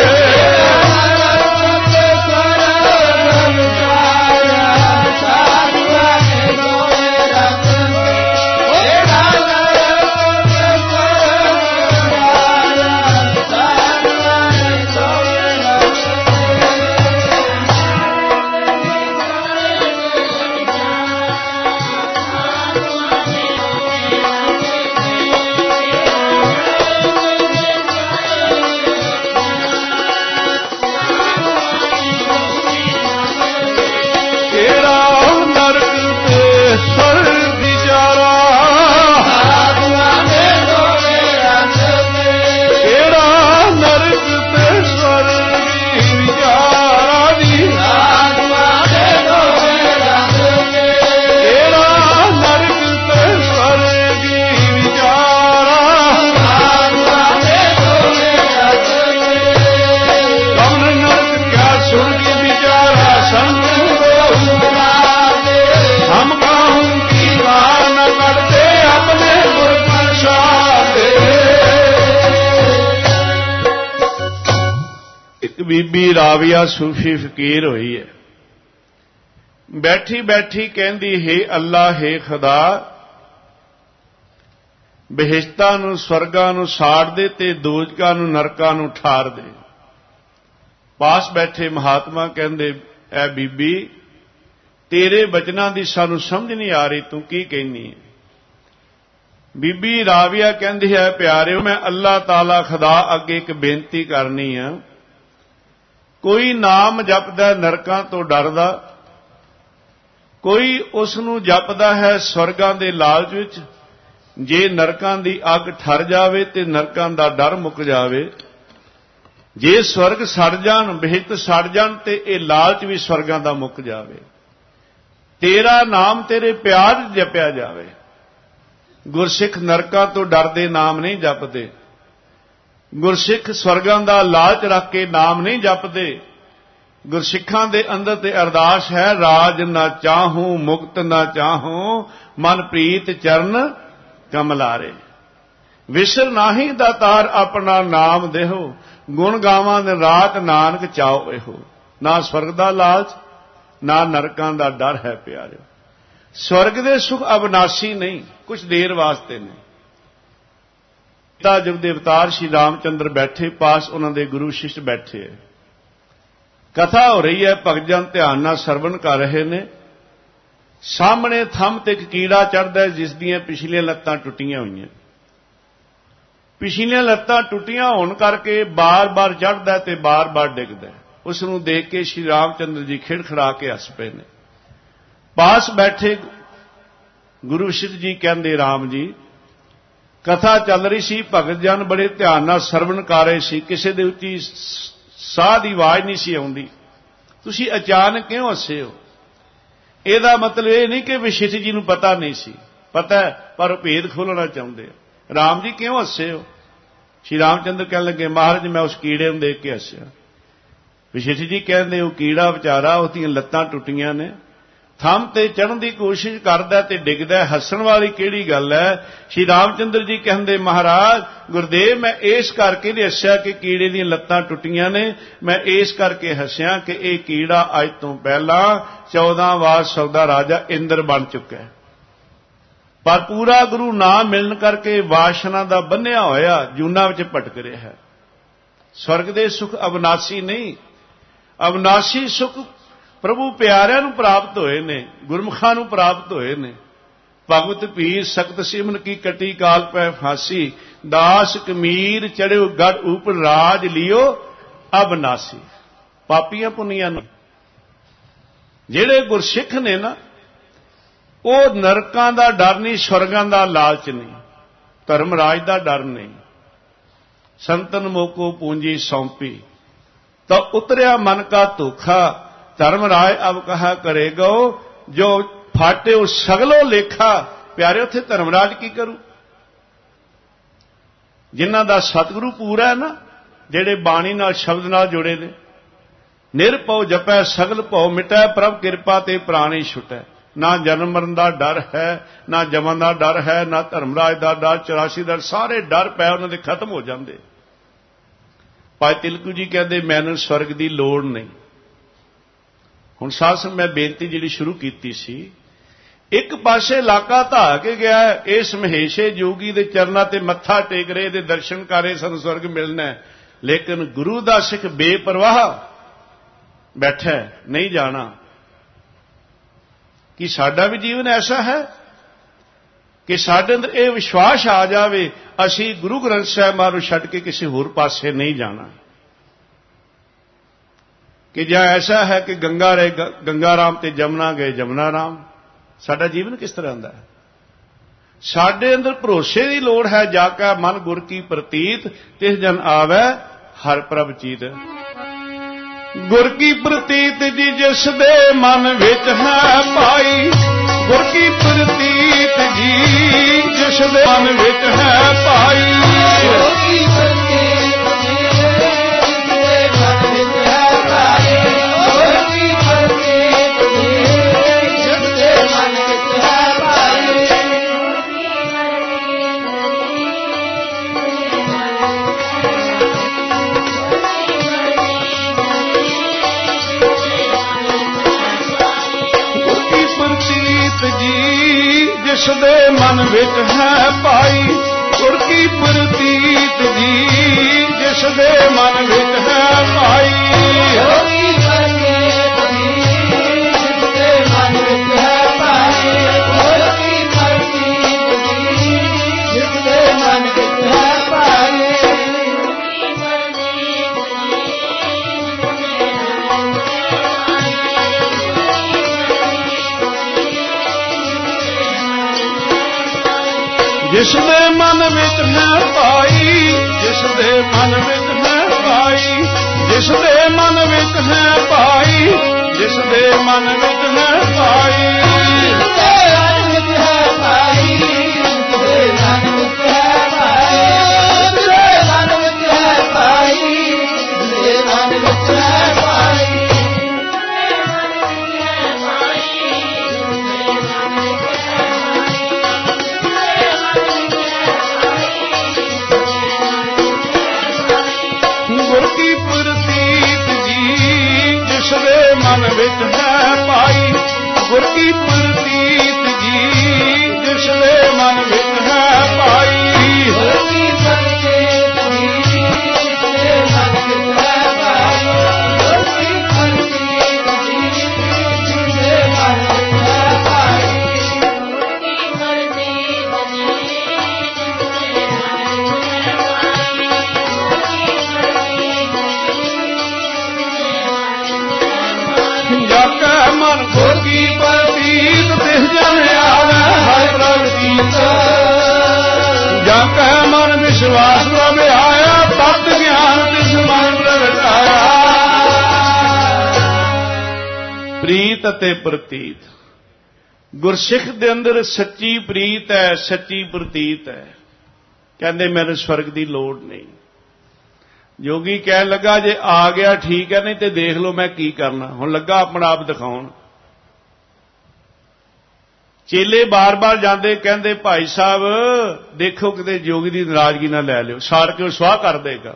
ਬੀਬੀ ਰਾਵੀਆ ਸੂਫੀ ਫਕੀਰ ਹੋਈ ਹੈ। ਬੈਠੀ ਬੈਠੀ ਕਹਿੰਦੀ, ਹੇ ਅੱਲਾ, ਹੇ ਖੁਦਾ, ਬਹਿਸ਼ਤਾਂ ਨੂੰ ਸਵਰਗਾਂ ਨੂੰ ਸਾੜ ਦੇ ਤੇ ਦੋਜ਼ਖਾਂ ਨੂੰ ਨਰਕਾਂ ਨੂੰ ਠਾਰ ਦੇ। ਪਾਸ ਬੈਠੇ ਮਹਾਤਮਾ ਕਹਿੰਦੇ, ਐ ਬੀਬੀ, ਤੇਰੇ ਬਚਨਾਂ ਦੀ ਸਾਨੂੰ ਸਮਝ ਨਹੀਂ ਆ ਰਹੀ, ਤੂੰ ਕੀ ਕਹਿੰਦੀ ਹੈ? ਬੀਬੀ ਰਾਵੀਆ ਕਹਿੰਦੀ ਹੈ, ਪਿਆਰਿਓ, ਮੈਂ ਅੱਲਾ ਤਾਲਾ ਖੁਦਾ ਅੱਗੇ ਇੱਕ ਬੇਨਤੀ ਕਰਨੀ ਆ। ਕੋਈ ਨਾਮ ਜਪਦਾ ਨਰਕਾਂ ਤੋਂ ਡਰਦਾ, ਕੋਈ ਉਸ ਨੂੰ ਜਪਦਾ ਹੈ ਸਵਰਗਾਂ ਦੇ ਲਾਲਚ ਵਿੱਚ। ਜੇ ਨਰਕਾਂ ਦੀ ਅੱਗ ਠਰ ਜਾਵੇ ਤੇ ਨਰਕਾਂ ਦਾ ਡਰ ਮੁੱਕ ਜਾਵੇ, ਜੇ ਸਵਰਗ ਸੜ ਜਾਣ, ਬਹਿਸ਼ਤ ਸੜ ਜਾਣ, ਤੇ ਇਹ ਲਾਲਚ ਵੀ ਸਵਰਗਾਂ ਦਾ ਮੁੱਕ ਜਾਵੇ। ਤੇਰਾ ਨਾਮ ਤੇਰੇ ਪਿਆਰ ਜਪਿਆ ਜਾਵੇ। ਗੁਰਸਿੱਖ ਨਰਕਾਂ ਤੋਂ ਡਰਦੇ ਨਾਮ ਨਹੀਂ ਜਪਦੇ। ਗੁਰਸਿੱਖ ਸਵਰਗਾਂ ਦਾ ਲਾਲਚ ਰੱਖ ਕੇ ਨਾਮ ਨਹੀਂ ਜਪਦੇ। ਗੁਰਸਿੱਖਾਂ ਦੇ ਅੰਦਰ ਤੇ ਅਰਦਾਸ ਹੈ, ਰਾਜ ਨਾ ਚਾਹੂੰ ਮੁਕਤ ਨਾ ਚਾਹੂੰ, ਮਨ ਪ੍ਰੀਤ ਚਰਨ ਕਮਲਾਰੇ। ਵਿਸਰ ਨਾਹੀ ਦਾਤਾਰ ਆਪਣਾ ਨਾਮ ਦੇਹੋ, ਗੁਣ ਗਾਵਾਂ ਦਿਨ ਰਾਤ ਨਾਨਕ ਚਾਓ ਇਹੋ। ਨਾ ਸਵਰਗ ਦਾ ਲਾਲਚ, ਨਾ ਨਰਕਾਂ ਦਾ ਡਰ ਹੈ ਪਿਆਰਿਓ। ਸਵਰਗ ਦੇ ਸੁਖ ਅਬਨਾਸੀ ਨਹੀਂ, ਕੁਝ ਦੇਰ ਵਾਸਤੇ ਨੇ। ਯੁਗ ਦੇ ਅਵਤਾਰ ਸ਼੍ਰੀ ਰਾਮਚੰਦਰ ਬੈਠੇ, ਪਾਸ ਉਹਨਾਂ ਦੇ ਗੁਰੂ ਸ਼ਿਸ਼ਟ ਬੈਠੇ। ਕਥਾ ਹੋ ਰਹੀ ਹੈ, ਭਗਤ ਜਨ ਧਿਆਨ ਨਾਲ ਸਰਵਣ ਕਰ ਰਹੇ ਨੇ। ਸਾਹਮਣੇ ਥੰਮ ਤੇ ਇੱਕ ਕੀੜਾ ਚੜ੍ਹਦਾ, ਜਿਸ ਦੀਆਂ ਪਿਛਲੀਆਂ ਲੱਤਾਂ ਟੁੱਟੀਆਂ ਹੋਈਆਂ। ਪਿਛਲੀਆਂ ਲੱਤਾਂ ਟੁੱਟੀਆਂ ਹੋਣ ਕਰਕੇ ਬਾਰ-ਬਾਰ ਚੜ੍ਹਦਾ ਤੇ ਬਾਰ-ਬਾਰ ਡਿੱਗਦਾ। ਉਸ ਨੂੰ ਦੇਖ ਕੇ ਸ਼੍ਰੀ ਰਾਮਚੰਦਰ ਜੀ ਖਿੜਖੜਾ ਕੇ ਹੱਸ ਪਏ ਨੇ। ਪਾਸ ਬੈਠੇ ਗੁਰੂ ਸ਼ਿਸ਼ਟ ਜੀ ਕਹਿੰਦੇ, ਰਾਮ ਜੀ, ਕਥਾ ਚੱਲ ਰਹੀ ਸੀ, ਭਗਤ ਜਨ ਬੜੇ ਧਿਆਨ ਨਾਲ ਸਰਵਣ ਕਰ ਰਹੇ ਸੀ, ਕਿਸੇ ਦੇ ਉੱਚੀ ਸਾਹ ਦੀ ਆਵਾਜ਼ ਨਹੀਂ ਸੀ ਆਉਂਦੀ। ਤੁਸੀਂ ਅਚਾਨਕ ਕਿਉਂ ਹੱਸੇ ਹੋ? ਇਹਦਾ ਮਤਲਬ ਇਹ ਨਹੀਂ ਕਿ ਵਸ਼ਿਸ਼ਠ ਜੀ ਨੂੰ ਪਤਾ ਨਹੀਂ ਸੀ, ਪਤਾ ਹੈ, पर भेद खोलना चाहते हैं। राम जी क्यों हसे हो? श्री रामचंद्र कह लगे महाराज मैं उस कीड़े नूं देख के हसिया। वशिष्ठ जी कहते वो कीड़ा विचारा उसदियां लत्तां टुटियां ने, थंम ते चढ़न की कोशिश करदा ते डिगदा, हसन वाली किहड़ी गल है? श्री रामचंद्र जी कहते महाराज गुरुदेव मैं इस करके नहीं हसिया कि कीड़े दी लत्तां टुटियां ने, मैं इस करके हसिया कि यह कीड़ा अज तो पहला चौदह वार सौ दा राजा इंद्र बन चुका है, पर पूरा गुरु नाम मिलने करके वासना दा बन्निया होया जूना विच भटक रहा है। स्वर्ग दे सुख अविनाशी नहीं, अविनाशी सुख प्रभु प्यारिਆਂ ਨੂੰ प्राप्त होए ने, गुरमुखां ਨੂੰ प्राप्त होए ने। भगवत पीर सख्त सिमन की कटी काल पै फांसी, दास कमीर चढ़ियो गढ़ ऊपर राज लियो अविनाशी। पापियां पुनियां ने ਜਿਹੜੇ गुरसिख ने ना ਉਹ ਨਰਕਾਂ ਦਾ ਡਰ ਨਹੀਂ, ਸਵਰਗਾਂ ਦਾ ਲਾਲਚ ਨਹੀਂ, ਧਰਮਰਾਜ ਦਾ ਡਰ ਨਹੀਂ। ਸੰਤਨ ਮੋਕੋ ਪੂੰਜੀ ਸੌਂਪੀ ਤਾਂ ਉਤਰਿਆ ਮਨ ਕਾ ਧੋਖਾ, ਧਰਮਰਾਜ ਅਬ ਕਹਾ ਕਰੇਗਾ ਜੋ ਫਾਟੇ ਉਹ ਸਗਲੋ ਲੇਖਾ। ਪਿਆਰੇ ਉੱਥੇ ਧਰਮਰਾਜ ਕੀ ਕਰੂ? ਜਿਨ੍ਹਾਂ ਦਾ ਸਤਿਗੁਰੂ ਪੂਰਾ ਹੈ ਨਾ, ਜਿਹੜੇ ਬਾਣੀ ਨਾਲ ਸ਼ਬਦ ਨਾਲ ਜੁੜੇ ਨੇ, ਨਿਰਭਉ ਜਪੈ ਸਗਲ ਭਉ ਮਿਟੈ, ਪ੍ਰਭ ਕਿਰਪਾ ਤੇ ਪ੍ਰਾਣੀ ਛੁਟੈ। ना जन्म मरण का डर है, ना जमन का डर है, ना धर्मराज का डर, चौरासी डर, सारे डर पै उन्होंने खत्म हो जाते। भाई तिलकू जी कहते मैनू स्वर्ग की लोड़ नहीं। हुण साथ मैं बेनती जी शुरू की सी, एक पासे इलाका धा के गया इस महेशे जोगी के चरणों ते मत्था टेक रहे दे दर्शन कर रहे सन स्वर्ग मिलना है, लेकिन गुरु का सिख बेपरवाह बैठा नहीं जाना। कि साडा भी जीवन ऐसा है कि साडे अंदर यह विश्वास आ जाए असी गुरु ग्रंथ साहिब नूं छड्ड के किसी होर पासे नहीं जाना। कि जां ऐसा है कि गंगा रहे गंगा राम ते जमुना गए जमुना राम। साडा जीवन किस तरह दा है? साडे अंदर भरोसे की लोड़ है। जाका मन गुर की प्रतीत तिस जन आवे हर प्रभ चीत। गुर की प्रतीत जी जिस दे मन विच है पाई, गुर की प्रतीत जी जिस दे मन विच है पाई, गुर की प्रतीत जी जिस दे मन विच है पाई, गुर की प्रतीत जी जिस दे मन विच है पाई। जी जिस दे मन विच है पाई, गुर की प्रतीत जी जिस दे मन विच है पाई, गुर की प्रतीत जी जिस दे मन विच है पाई, गुर की प्रतीत जी जिस दे मन विच है पाई। जिस दे मन विच है पाई, जिस दे मन विच है पाई, जिस दे मन विच है पाई, जिस दे मन विच है पाई, जिस दे मन विच है पाई, जिस दे मन विच है पाई, जिस दे मन विच है पाई, जिस दे मन विच है पाई। मन विच है पाई, गुर की प्रतीत जी जिस दे मन विच है पाई, गुर की प्रतीत जी जिस दे मन विच है पाई, गुर की प्रतीत जी जिस दे मन विच है पाई, गुर की प्रतीत जाके मन गुर की प्रतीत तिस जन आवे हर प्रभ चीत, जाके मन विश्वास प्रभ आया, तत ज्ञान तिस मन प्रगटाया। प्रीत ते प्रतीत ਗੁਰਸਿੱਖ ਦੇ ਅੰਦਰ ਸੱਚੀ ਪ੍ਰੀਤ ਹੈ, ਸੱਚੀ ਪ੍ਰਤੀਤ ਹੈ। ਕਹਿੰਦੇ ਮੈਨੂੰ ਸਵਰਗ ਦੀ ਲੋੜ ਨਹੀਂ। ਜੋਗੀ ਕਹਿਣ ਲੱਗਾ ਜੇ ਆ ਗਿਆ ਠੀਕ ਹੈ, ਨਹੀਂ ਤੇ ਦੇਖ ਲਓ ਮੈਂ ਕੀ ਕਰਨਾ। ਹੁਣ ਲੱਗਾ ਆਪਣਾ ਆਪ ਦਿਖਾਉਣ। ਚੇਲੇ ਬਾਰ-ਬਾਰ ਜਾਂਦੇ, ਕਹਿੰਦੇ ਭਾਈ ਸਾਹਿਬ ਦੇਖੋ ਕਿਤੇ ਜੋਗੀ ਦੀ ਨਾਰਾਜ਼ਗੀ ਨਾ ਲੈ ਲਿਓ, ਸਾੜ ਕੇ ਉਹ ਸਵਾਹ ਕਰ ਦੇਗਾ।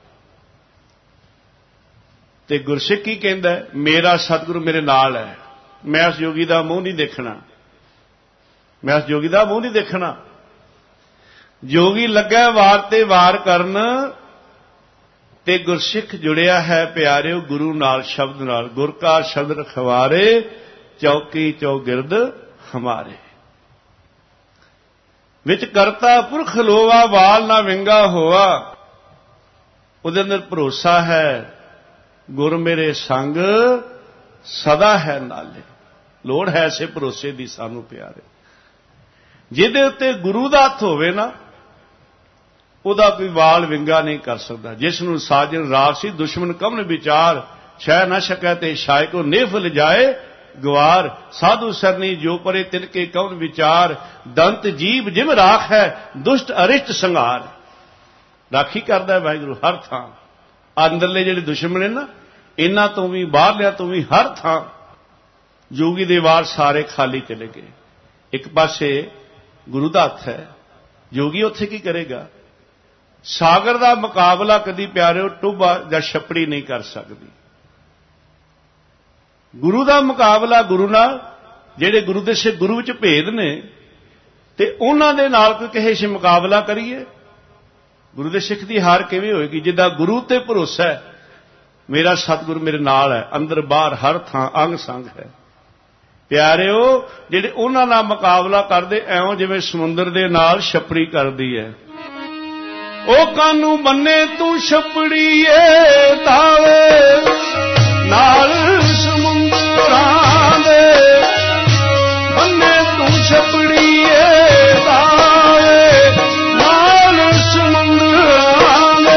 ਤੇ ਗੁਰਸਿੱਖ ਕੀ ਕਹਿੰਦਾ, ਮੇਰਾ ਸਤਿਗੁਰੂ ਮੇਰੇ ਨਾਲ ਹੈ, ਮੈਂ ਉਸ ਜੋਗੀ ਦਾ ਮੂੰਹ ਨਹੀਂ ਦੇਖਣਾ, ਮੈਂ ਉਸ ਜੋਗੀ ਦਾ ਮੂੰਹ ਨਹੀਂ ਦੇਖਣਾ। ਜੋਗੀ ਲੱਗਾ ਵਾਰ ਤੇ ਵਾਰ ਕਰਨ, ਤੇ ਗੁਰਸਿੱਖ ਜੁੜਿਆ ਹੈ ਪਿਆਰਿਓ ਗੁਰੂ ਨਾਲ, ਸ਼ਬਦ ਨਾਲ। ਗੁਰ ਕਾ ਸ਼ਬਦ ਰਖਵਾਰੇ, ਚੌਕੀ ਚੌਗਿਰਦ ਹਮਾਰੇ। ਵਿੱਚ ਕਰਤਾ ਪੁਰਖ ਲੋਵਾ, ਵਾਲ ਨਾ ਵਿੰਗਾ ਹੋਆ। ਉਹਦੇ ਅੰਦਰ ਭਰੋਸਾ ਹੈ, ਗੁਰ ਮੇਰੇ ਸੰਗ ਸਦਾ ਹੈ ਨਾਲੇ। ਲੋੜ ਹੈ ਇਸੇ ਭਰੋਸੇ ਦੀ ਸਾਨੂੰ ਪਿਆਰੇ। ਜਿਹਦੇ ਉੱਤੇ ਗੁਰੂ ਦਾ ਹੱਥ ਹੋਵੇ ਨਾ, ਉਹਦਾ ਕੋਈ ਵਾਲ ਵਿੰਗਾ ਨਹੀਂ ਕਰ ਸਕਦਾ। ਜਿਸ ਨੂੰ ਸਾਜਨ ਰਾਖਸੀ ਦੁਸ਼ਮਨ ਕਵਨ ਵਿਚਾਰ, ਛੈ ਨਾ ਸਕੈ ਤੇ ਛਾਇ ਕੋ ਨੇਫ ਲਿਜਾਏ ਗਵਾਰ। ਸਾਧੂ ਸਰਨੀ ਜੋ ਪਰੇ ਤਿਨਕੇ ਕਵਨ ਵਿਚਾਰ, ਦੰਤ ਜੀਵ ਜਿਮ ਰਾਖ ਹੈ ਦੁਸ਼ਟ ਅਰਿਸ਼ਟ ਸੰਘਾਰ। ਰਾਖੀ ਕਰਦਾ ਵਾਹਿਗੁਰੂ ਹਰ ਥਾਂ। ਅੰਦਰਲੇ ਜਿਹੜੇ ਦੁਸ਼ਮਣ ਨੇ ਨਾ, ਇਹਨਾਂ ਤੋਂ ਵੀ ਬਾਹਰਲਿਆਂ ਤੋਂ ਵੀ ਹਰ ਥਾਂ। ਜੋਗੀ ਦੇ ਵਾਰ ਸਾਰੇ ਖਾਲੀ ਚਲੇ ਗਏ। ਇੱਕ ਪਾਸੇ ਗੁਰੂ ਦਾ ਹੱਥ ਹੈ, ਜੋਗੀ ਉੱਥੇ ਕੀ ਕਰੇਗਾ। ਸਾਗਰ ਦਾ ਮੁਕਾਬਲਾ ਕਦੀ ਪਿਆਰਿਓ ਟੁੱਬਾ ਜਾਂ ਛੱਪੜੀ ਨਹੀਂ ਕਰ ਸਕਦੀ। ਗੁਰੂ ਦਾ ਮੁਕਾਬਲਾ ਗੁਰੂ ਨਾਲ, ਜਿਹੜੇ ਗੁਰੂ ਦੇ ਸਿੱਖ ਗੁਰੂ ਵਿੱਚ ਭੇਦ ਨੇ, ਤੇ ਉਹਨਾਂ ਦੇ ਨਾਲ ਕੋਈ ਕਹੇ ਸੀ ਮੁਕਾਬਲਾ ਕਰੀਏ। ਗੁਰੂ ਦੇ ਸਿੱਖ ਦੀ ਹਾਰ ਕਿਵੇਂ ਹੋਏਗੀ, ਜਿੱਦਾਂ ਗੁਰੂ ਤੇ ਭਰੋਸਾ ਹੈ, ਮੇਰਾ ਸਤਿਗੁਰੂ ਮੇਰੇ ਨਾਲ ਹੈ, ਅੰਦਰ ਬਾਹਰ ਹਰ ਥਾਂ ਅੰਗ ਸੰਗ ਹੈ। ਪਿਆਰਿਓ ਜਿਹੜੇ ਉਹਨਾਂ ਨਾਲ ਮੁਕਾਬਲਾ ਕਰਦੇ, ਐਉਂ ਜਿਵੇਂ ਸਮੁੰਦਰ ਦੇ ਨਾਲ ਛੱਪੜੀ ਕਰਦੀ ਹੈ। ਉਹ ਕਾਨੂੰ ਬੰਨੇ ਤੂੰ ਛੱਪੜੀਏ ਦਾਵੇ, ਨਾਲ ਸਮੁੰਦਰਾਂ ਦੇ ਬੰਨੇ ਤੂੰ ਛੱਪੜੀਏ ਦਾਵੇ, ਨਾਲ ਸਮੁੰਦਰਾਂ ਦੇ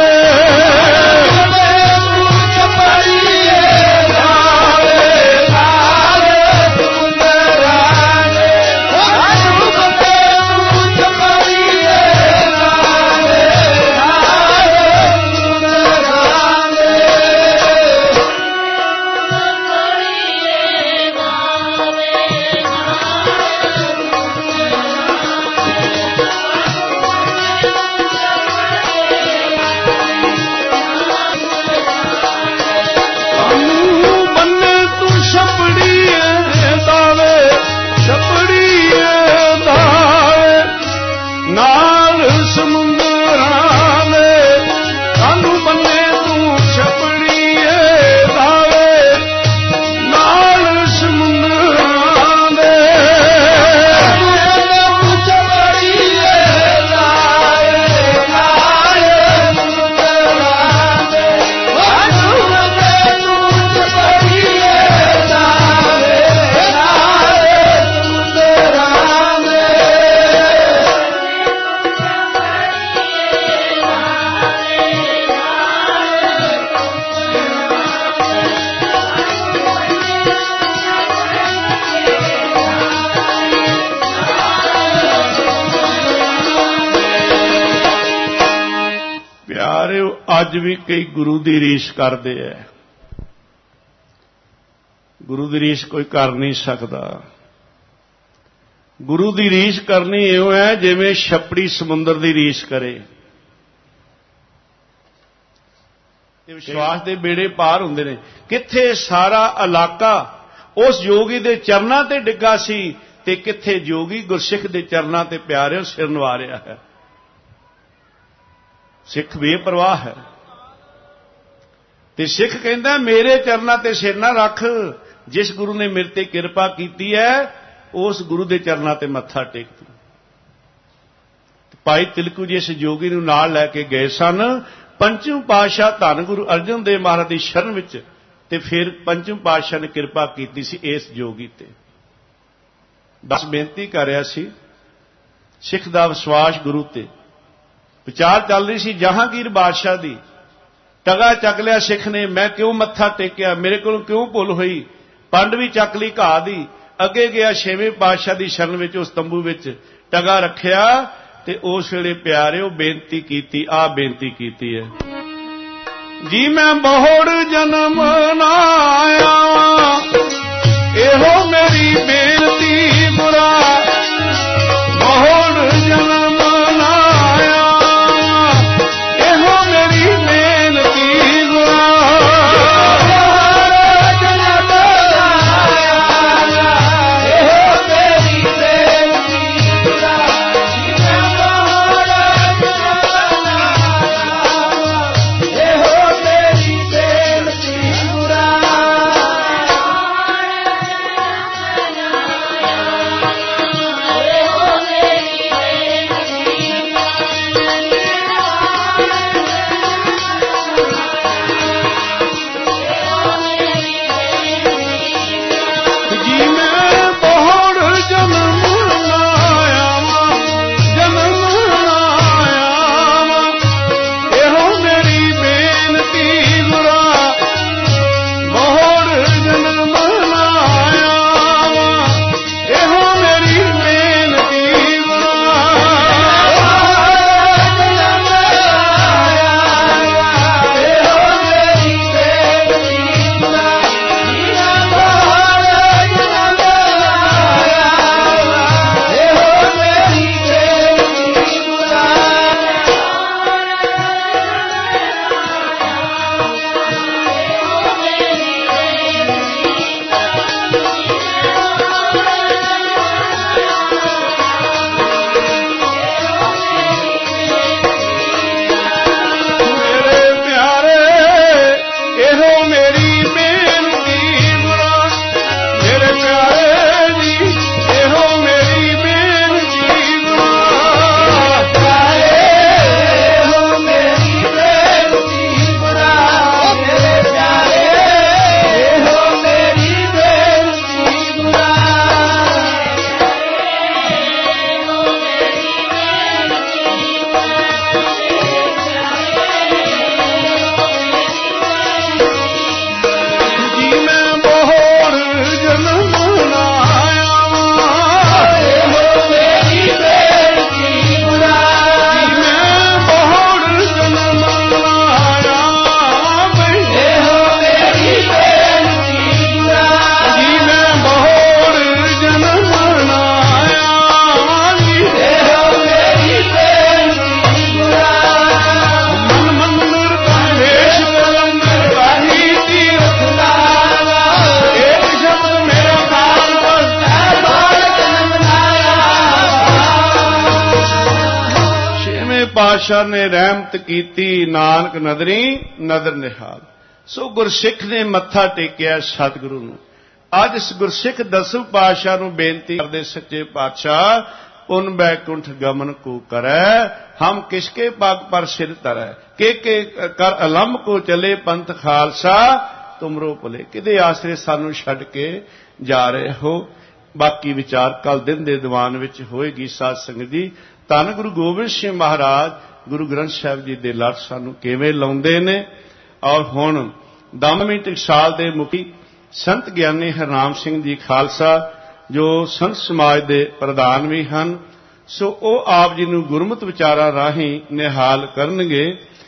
ਅੱਜ ਵੀ ਕਈ ਗੁਰੂ ਦੀ ਰੀਸ ਕਰਦੇ ਐ। ਗੁਰੂ ਦੀ ਰੀਸ ਕੋਈ ਕਰ ਨਹੀਂ ਸਕਦਾ। ਗੁਰੂ ਦੀ ਰੀਸ ਕਰਨੀ ਇਉਂ ਹੈ ਜਿਵੇਂ ਛੱਪੜੀ ਸਮੁੰਦਰ ਦੀ ਰੀਸ ਕਰੇ। ਤੇ ਵਿਸ਼ਵਾਸ ਦੇ ਬੇੜੇ ਪਾਰ ਹੁੰਦੇ ਨੇ। ਕਿੱਥੇ ਸਾਰਾ ਇਲਾਕਾ ਉਸ ਜੋਗੀ ਦੇ ਚਰਨਾਂ ਤੇ ਡਿੱਗਾ ਸੀ, ਤੇ ਕਿੱਥੇ ਜੋਗੀ ਗੁਰਸਿੱਖ ਦੇ ਚਰਨਾਂ ਤੇ ਪਿਆਰਿਓ ਸਿਰ ਨਵਾ ਰਿਹਾ ਹੈ। ਸਿੱਖ ਬੇਪਰਵਾਹ ਹੈ, ਤੇ ਸਿੱਖ ਕਹਿੰਦਾ ਮੇਰੇ ਚਰਨਾਂ ਤੇ ਸਿਰ ਨਾ ਰੱਖ। ਜਿਸ ਗੁਰੂ ਨੇ ਮੇਰੇ ਤੇ ਕਿਰਪਾ ਕੀਤੀ ਹੈ, ਉਸ ਗੁਰੂ ਦੇ ਚਰਨਾਂ ਤੇ ਮੱਥਾ ਟੇਕ ਤੂੰ। ਭਾਈ ਤਿਲਕੂ ਜੀ ਇਸ ਜੋਗੀ ਨੂੰ ਨਾਲ ਲੈ ਕੇ ਗਏ ਸਨ ਪੰਚਮ ਪਾਤਸ਼ਾਹ ਧੰਨ ਗੁਰੂ ਅਰਜਨ ਦੇਵ ਮਹਾਰਾਜ ਦੀ ਸ਼ਰਨ ਵਿੱਚ, ਤੇ ਫਿਰ ਪੰਚਮ ਪਾਤਸ਼ਾਹ ਨੇ ਕਿਰਪਾ ਕੀਤੀ ਸੀ ਇਸ ਜੋਗੀ ਤੇ। ਬਸ ਬੇਨਤੀ ਕਰ ਰਿਹਾ ਸੀ, ਸਿੱਖ ਦਾ ਵਿਸ਼ਵਾਸ ਗੁਰੂ ਤੇ। ਵਿਚਾਰ ਚੱਲ ਰਹੀ ਸੀ ਜਹਾਂਗੀਰ ਬਾਦਸ਼ਾਹ ਦੀ। ਟਗਾ ਚੱਕ ਲਿਆ ਸਿੱਖ ਨੇ, ਮੈਂ ਕਿਉਂ ਮੱਥਾ ਟੇਕਿਆ, ਮੇਰੇ ਕੋਲੋਂ ਕਿਉਂ ਭੁੱਲ ਹੋਈ। ਪੰਡ ਵੀ ਚੱਕ ਲਈ ਘਾਹ ਦੀ, ਅੱਗੇ ਗਿਆ ਛੇਵੇਂ ਪਾਤਸ਼ਾਹ ਦੀ ਸ਼ਰਨ ਵਿੱਚ ਉਸ ਤੰਬੂ ਵਿੱਚ ਟਗਾ ਰੱਖਿਆ ਤੇ ਉਸ ਵੇਲੇ ਪਿਆਰਿਓ ਬੇਨਤੀ ਕੀਤੀ, ਆਹ ਬੇਨਤੀ ਕੀਤੀ ਹੈ, ਜੀ ਮੈਂ ਬਹੁੜ ਜਨਮ ਨਾ ਆਇਆ, ਇਹੋ ਮੇਰੀ ਬੇਨਤੀ ਗੁਰਾ, ਬਹੁੜ ਜਨਮ ਨਾ ਆਇਆ, ਇਹੋ ਮੇਰੀ ਬੇਨਤੀ ਗੁਰਾ, ਪਾਤਸ਼ਾਹ ਨੇ ਰਹਿਮਤ ਕੀਤੀ, ਨਾਨਕ ਨਦਰੀ ਨਦਰ ਨਿਹਾਲ। ਸੋ ਗੁਰਸਿੱਖ ਨੇ ਮੱਥਾ ਟੇਕਿਆ ਸਤਿਗੁਰੂ ਨੂੰ। ਅੱਜ ਇਸ ਗੁਰਸਿੱਖ ਦਸਮ ਪਾਤਸ਼ਾਹ ਨੂੰ ਬੇਨਤੀ ਕਰਦੇ, ਸੱਚੇ ਪਾਤਸ਼ਾਹ ਪੁਨ ਬੈਕੁੰਠ ਗਮਨ ਕੋ ਕਰੈ, ਹਮ ਕਿਸਕੇ ਪਗ ਪਰ ਸਿਰ ਧਰੈ, ਕੇ ਕੇ ਕਰ ਅਲੰਬ ਕੋ ਚਲੇ ਪੰਥ ਖਾਲਸਾ ਤੁਮਰੋ ਭਲੇ। ਕਿਹਦੇ ਆਸਰੇ ਸਾਨੂੰ ਛੱਡ ਕੇ ਜਾ ਰਹੇ ਹੋ? ਬਾਕੀ ਵਿਚਾਰ ਕੱਲ ਦਿਨ ਦੇ ਦੀਵਾਨ ਵਿੱਚ ਹੋਏਗੀ ਸਾਧ ਸੰਗਤ ਜੀ। ਧੰਨ ਗੁਰੂ ਗੋਬਿੰਦ ਸਿੰਘ ਮਹਾਰਾਜ ਗੁਰੂ ਗ੍ਰੰਥ ਸਾਹਿਬ ਜੀ ਦੇ ਲੜ ਸਾਨੂੰ ਕਿਵੇਂ ਲਾਉਂਦੇ ਨੇ। ਔਰ ਹੁਣ ਦਮਵੀਂ ਟਕਸਾਲ ਦੇ ਮੁਖੀ ਸੰਤ ਗਿਆਨੀ ਹਰਨਾਮ ਸਿੰਘ ਜੀ ਖਾਲਸਾ, ਜੋ ਸੰਤ ਸਮਾਜ ਦੇ ਪ੍ਰਧਾਨ ਵੀ ਹਨ, ਸੋ ਉਹ ਆਪ ਜੀ ਨੂੰ ਗੁਰਮਤਿ ਵਿਚਾਰਾਂ ਰਾਹੀਂ ਨਿਹਾਲ ਕਰਨਗੇ।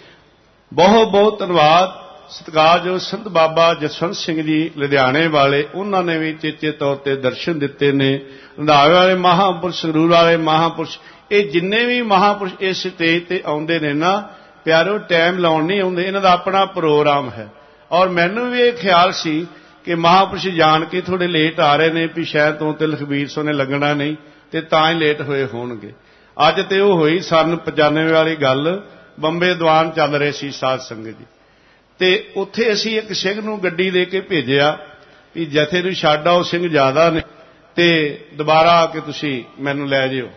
ਬਹੁਤ ਬਹੁਤ ਧੰਨਵਾਦ। ਸਤਿਕਾਰਯੋਗ ਸੰਤ ਬਾਬਾ ਜਸਵੰਤ ਸਿੰਘ ਜੀ ਲੁਧਿਆਣੇ ਵਾਲੇ, ਉਹਨਾਂ ਨੇ ਵੀ ਚੇਚੇ ਤੌਰ ਤੇ ਦਰਸ਼ਨ ਦਿੱਤੇ ਨੇ। ਰੰਧਾਵੇ ਵਾਲੇ ਮਹਾਂਪੁਰਸ਼, ਸੰਗਰੂਰ ਵਾਲੇ ਮਹਾਂਪੁਰਸ਼, ਇਹ ਜਿੰਨੇ ਵੀ ਮਹਾਂਪੁਰਸ਼ ਇਸ ਸਟੇਜ ਤੇ ਆਉਂਦੇ ਨੇ ਨਾ ਪਿਆਰੋ, ਟਾਈਮ ਲਾਉਣ ਨਹੀਂ ਆਉਂਦੇ, ਇਹਨਾਂ ਦਾ ਆਪਣਾ ਪ੍ਰੋਗਰਾਮ ਹੈ। ਔਰ ਮੈਨੂੰ ਵੀ ਇਹ ਖਿਆਲ ਸੀ ਕਿ ਮਹਾਂਪੁਰਸ਼ ਜਾਣ ਕੇ ਥੋੜੇ ਲੇਟ ਆ ਰਹੇ ਨੇ, ਵੀ ਸ਼ਾਇਦ ਤੋਂ ਤੇ ਲਖਬੀਰ ਸੋ ਨੇ ਲੱਗਣਾ ਨਹੀਂ ਤੇ ਤਾਂ ਹੀ ਲੇਟ ਹੋਏ ਹੋਣਗੇ। ਅੱਜ ਤੇ ਉਹ ਹੋਈ ਸਨ ਪਚਾਨਵੇਂ ਵਾਲੀ ਗੱਲ, ਬੰਬੇ ਦੀਵਾਨ ਚੱਲ ਰਹੇ ਸੀ ਸਾਧ ਸੰਗਤ ਜੀ, ਤੇ ਉੱਥੇ ਅਸੀਂ ਇੱਕ ਸਿੰਘ ਨੂੰ ਗੱਡੀ ਦੇ ਕੇ ਭੇਜਿਆ ਵੀ ਜਥੇ ਨੂੰ ਛੱਡ ਆਓ, ਸਿੰਘ ਜ਼ਿਆਦਾ ਨੇ ਤੇ ਦੁਬਾਰਾ ਆ ਕੇ ਤੁਸੀਂ ਮੈਨੂੰ ਲੈ ਜਿਓ।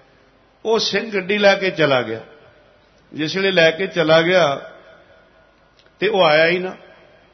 ਉਹ ਸਿੰਘ ਗੱਡੀ ਲੈ ਕੇ ਚਲਾ ਗਿਆ। ਜਿਸ ਵੇਲੇ ਲੈ ਕੇ ਚਲਾ ਗਿਆ ਤੇ ਉਹ ਆਇਆ ਹੀ ਨਾ।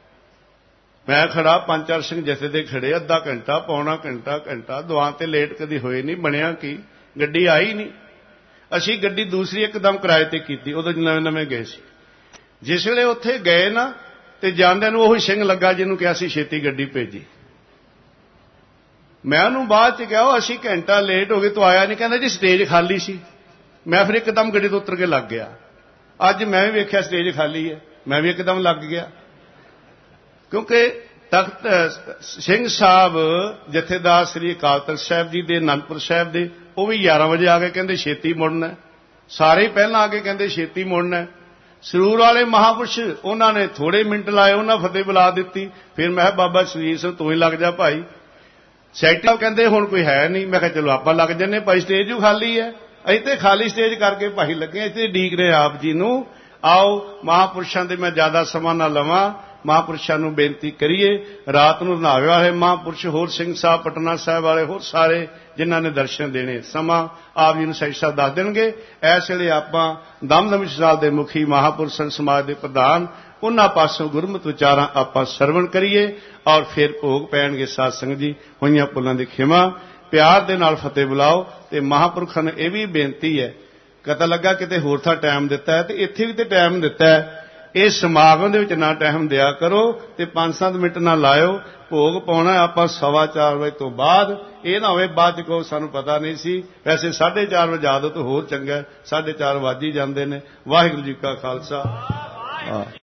ਮੈਂ ਖੜਾ, ਪੰਜ ਚਾਰ ਸਿੰਘ ਜਥੇ ਦੇ ਖੜੇ, ਅੱਧਾ ਘੰਟਾ ਪੌਣਾ ਘੰਟਾ ਘੰਟਾ ਦੀਵਾਨ ਤੇ ਲੇਟ ਕਦੀ ਹੋਏ ਨਹੀਂ। ਬਣਿਆ ਕੀ, ਗੱਡੀ ਆਈ ਨਹੀਂ। ਅਸੀਂ ਗੱਡੀ ਦੂਸਰੀ ਇੱਕਦਮ ਕਿਰਾਏ ਤੇ ਕੀਤੀ, ਉਦੋਂ ਨਵੇਂ ਨਵੇਂ ਗਏ ਸੀ। ਜਿਸ ਵੇਲੇ ਉੱਥੇ ਗਏ ਨਾ ਤੇ ਜਾਂਦਿਆਂ ਨੂੰ ਉਹੀ ਸਿੰਘ ਲੱਗਾ ਜਿਹਨੂੰ ਕਿਹਾ ਸੀ ਛੇਤੀ ਗੱਡੀ ਭੇਜੀ। मैं उन्होंने बाद च कहा असी घंटा लेट हो गए तू आया नहीं, कहता जी स्टेज खाली सी। मैं फिर एकदम गड्डी तो उतर के लग गया। अज मैं भी वेख्या स्टेज खाली है, मैं भी एकदम लग गया, क्योंकि तख्त सिंह साहब जथेदार श्री अकाल तख्त साहब जी दे आनंदपुर साहब दे वो भी ग्यारह बजे आ गए, कहते छेती मुड़ना। सारे ही पहला आके कहते छेती मुड़ना। ਸਰੂਰ वाले महापुरुष उन्होंने थोड़े मिनट लाए, उन्होंने फतेह बुला दी। फिर मैं बाबा सुरजीत सिंह तू ही लग जा भाई। सैकटरी कहते हुण कोई है नहीं। मैं कहा चलो आप लग जन्ने भाई, स्टेज भी खाली है। असीं ते खाली स्टेज करके भाई लगे, इत्थे ढीक रहे आप जी नूं। आओ महापुरुषों दे मैं ज्यादा समा ना लवां, महापुरुषों नूं बेनती करिए। रात नूं रंधावे वाले महापुरुष, होर सिंह साहब पटना साहब वाले, होर सारे जिन्हां ने दर्शन देने, समा आप जी नूं सैयद साहब दस देणगे। इस वेले आपां दमदमी ससाल दे मुखी महापुरुष समाज दे प्रधान उन्हां पासों गुरमत विचारां आपां सरवण करिए और फिर भोग पैणगे। साध संगत जी होईयां भुलां दी खिमा, प्यार दे नाल फतेह बुलाओ। ते महापुरुषां ने यह भी बेनती है, पता लगा किते होर था टाइम दिता है, तो इत्थे भी तो टाइम दिता है। इस समागम दे विच ना टाइम दिया करो ते पांच सत्त मिनट ना लाओ। भोग पाउणा आपां सवा चार बजे तो बाद, ये ना होवे बाद च कहो सानूं पता नहीं सी। वैसे साढ़े चार वजे आदत होर चंगा, साढ़े चार वज ही जांदे ने। वाहिगुरू जी का खालसा।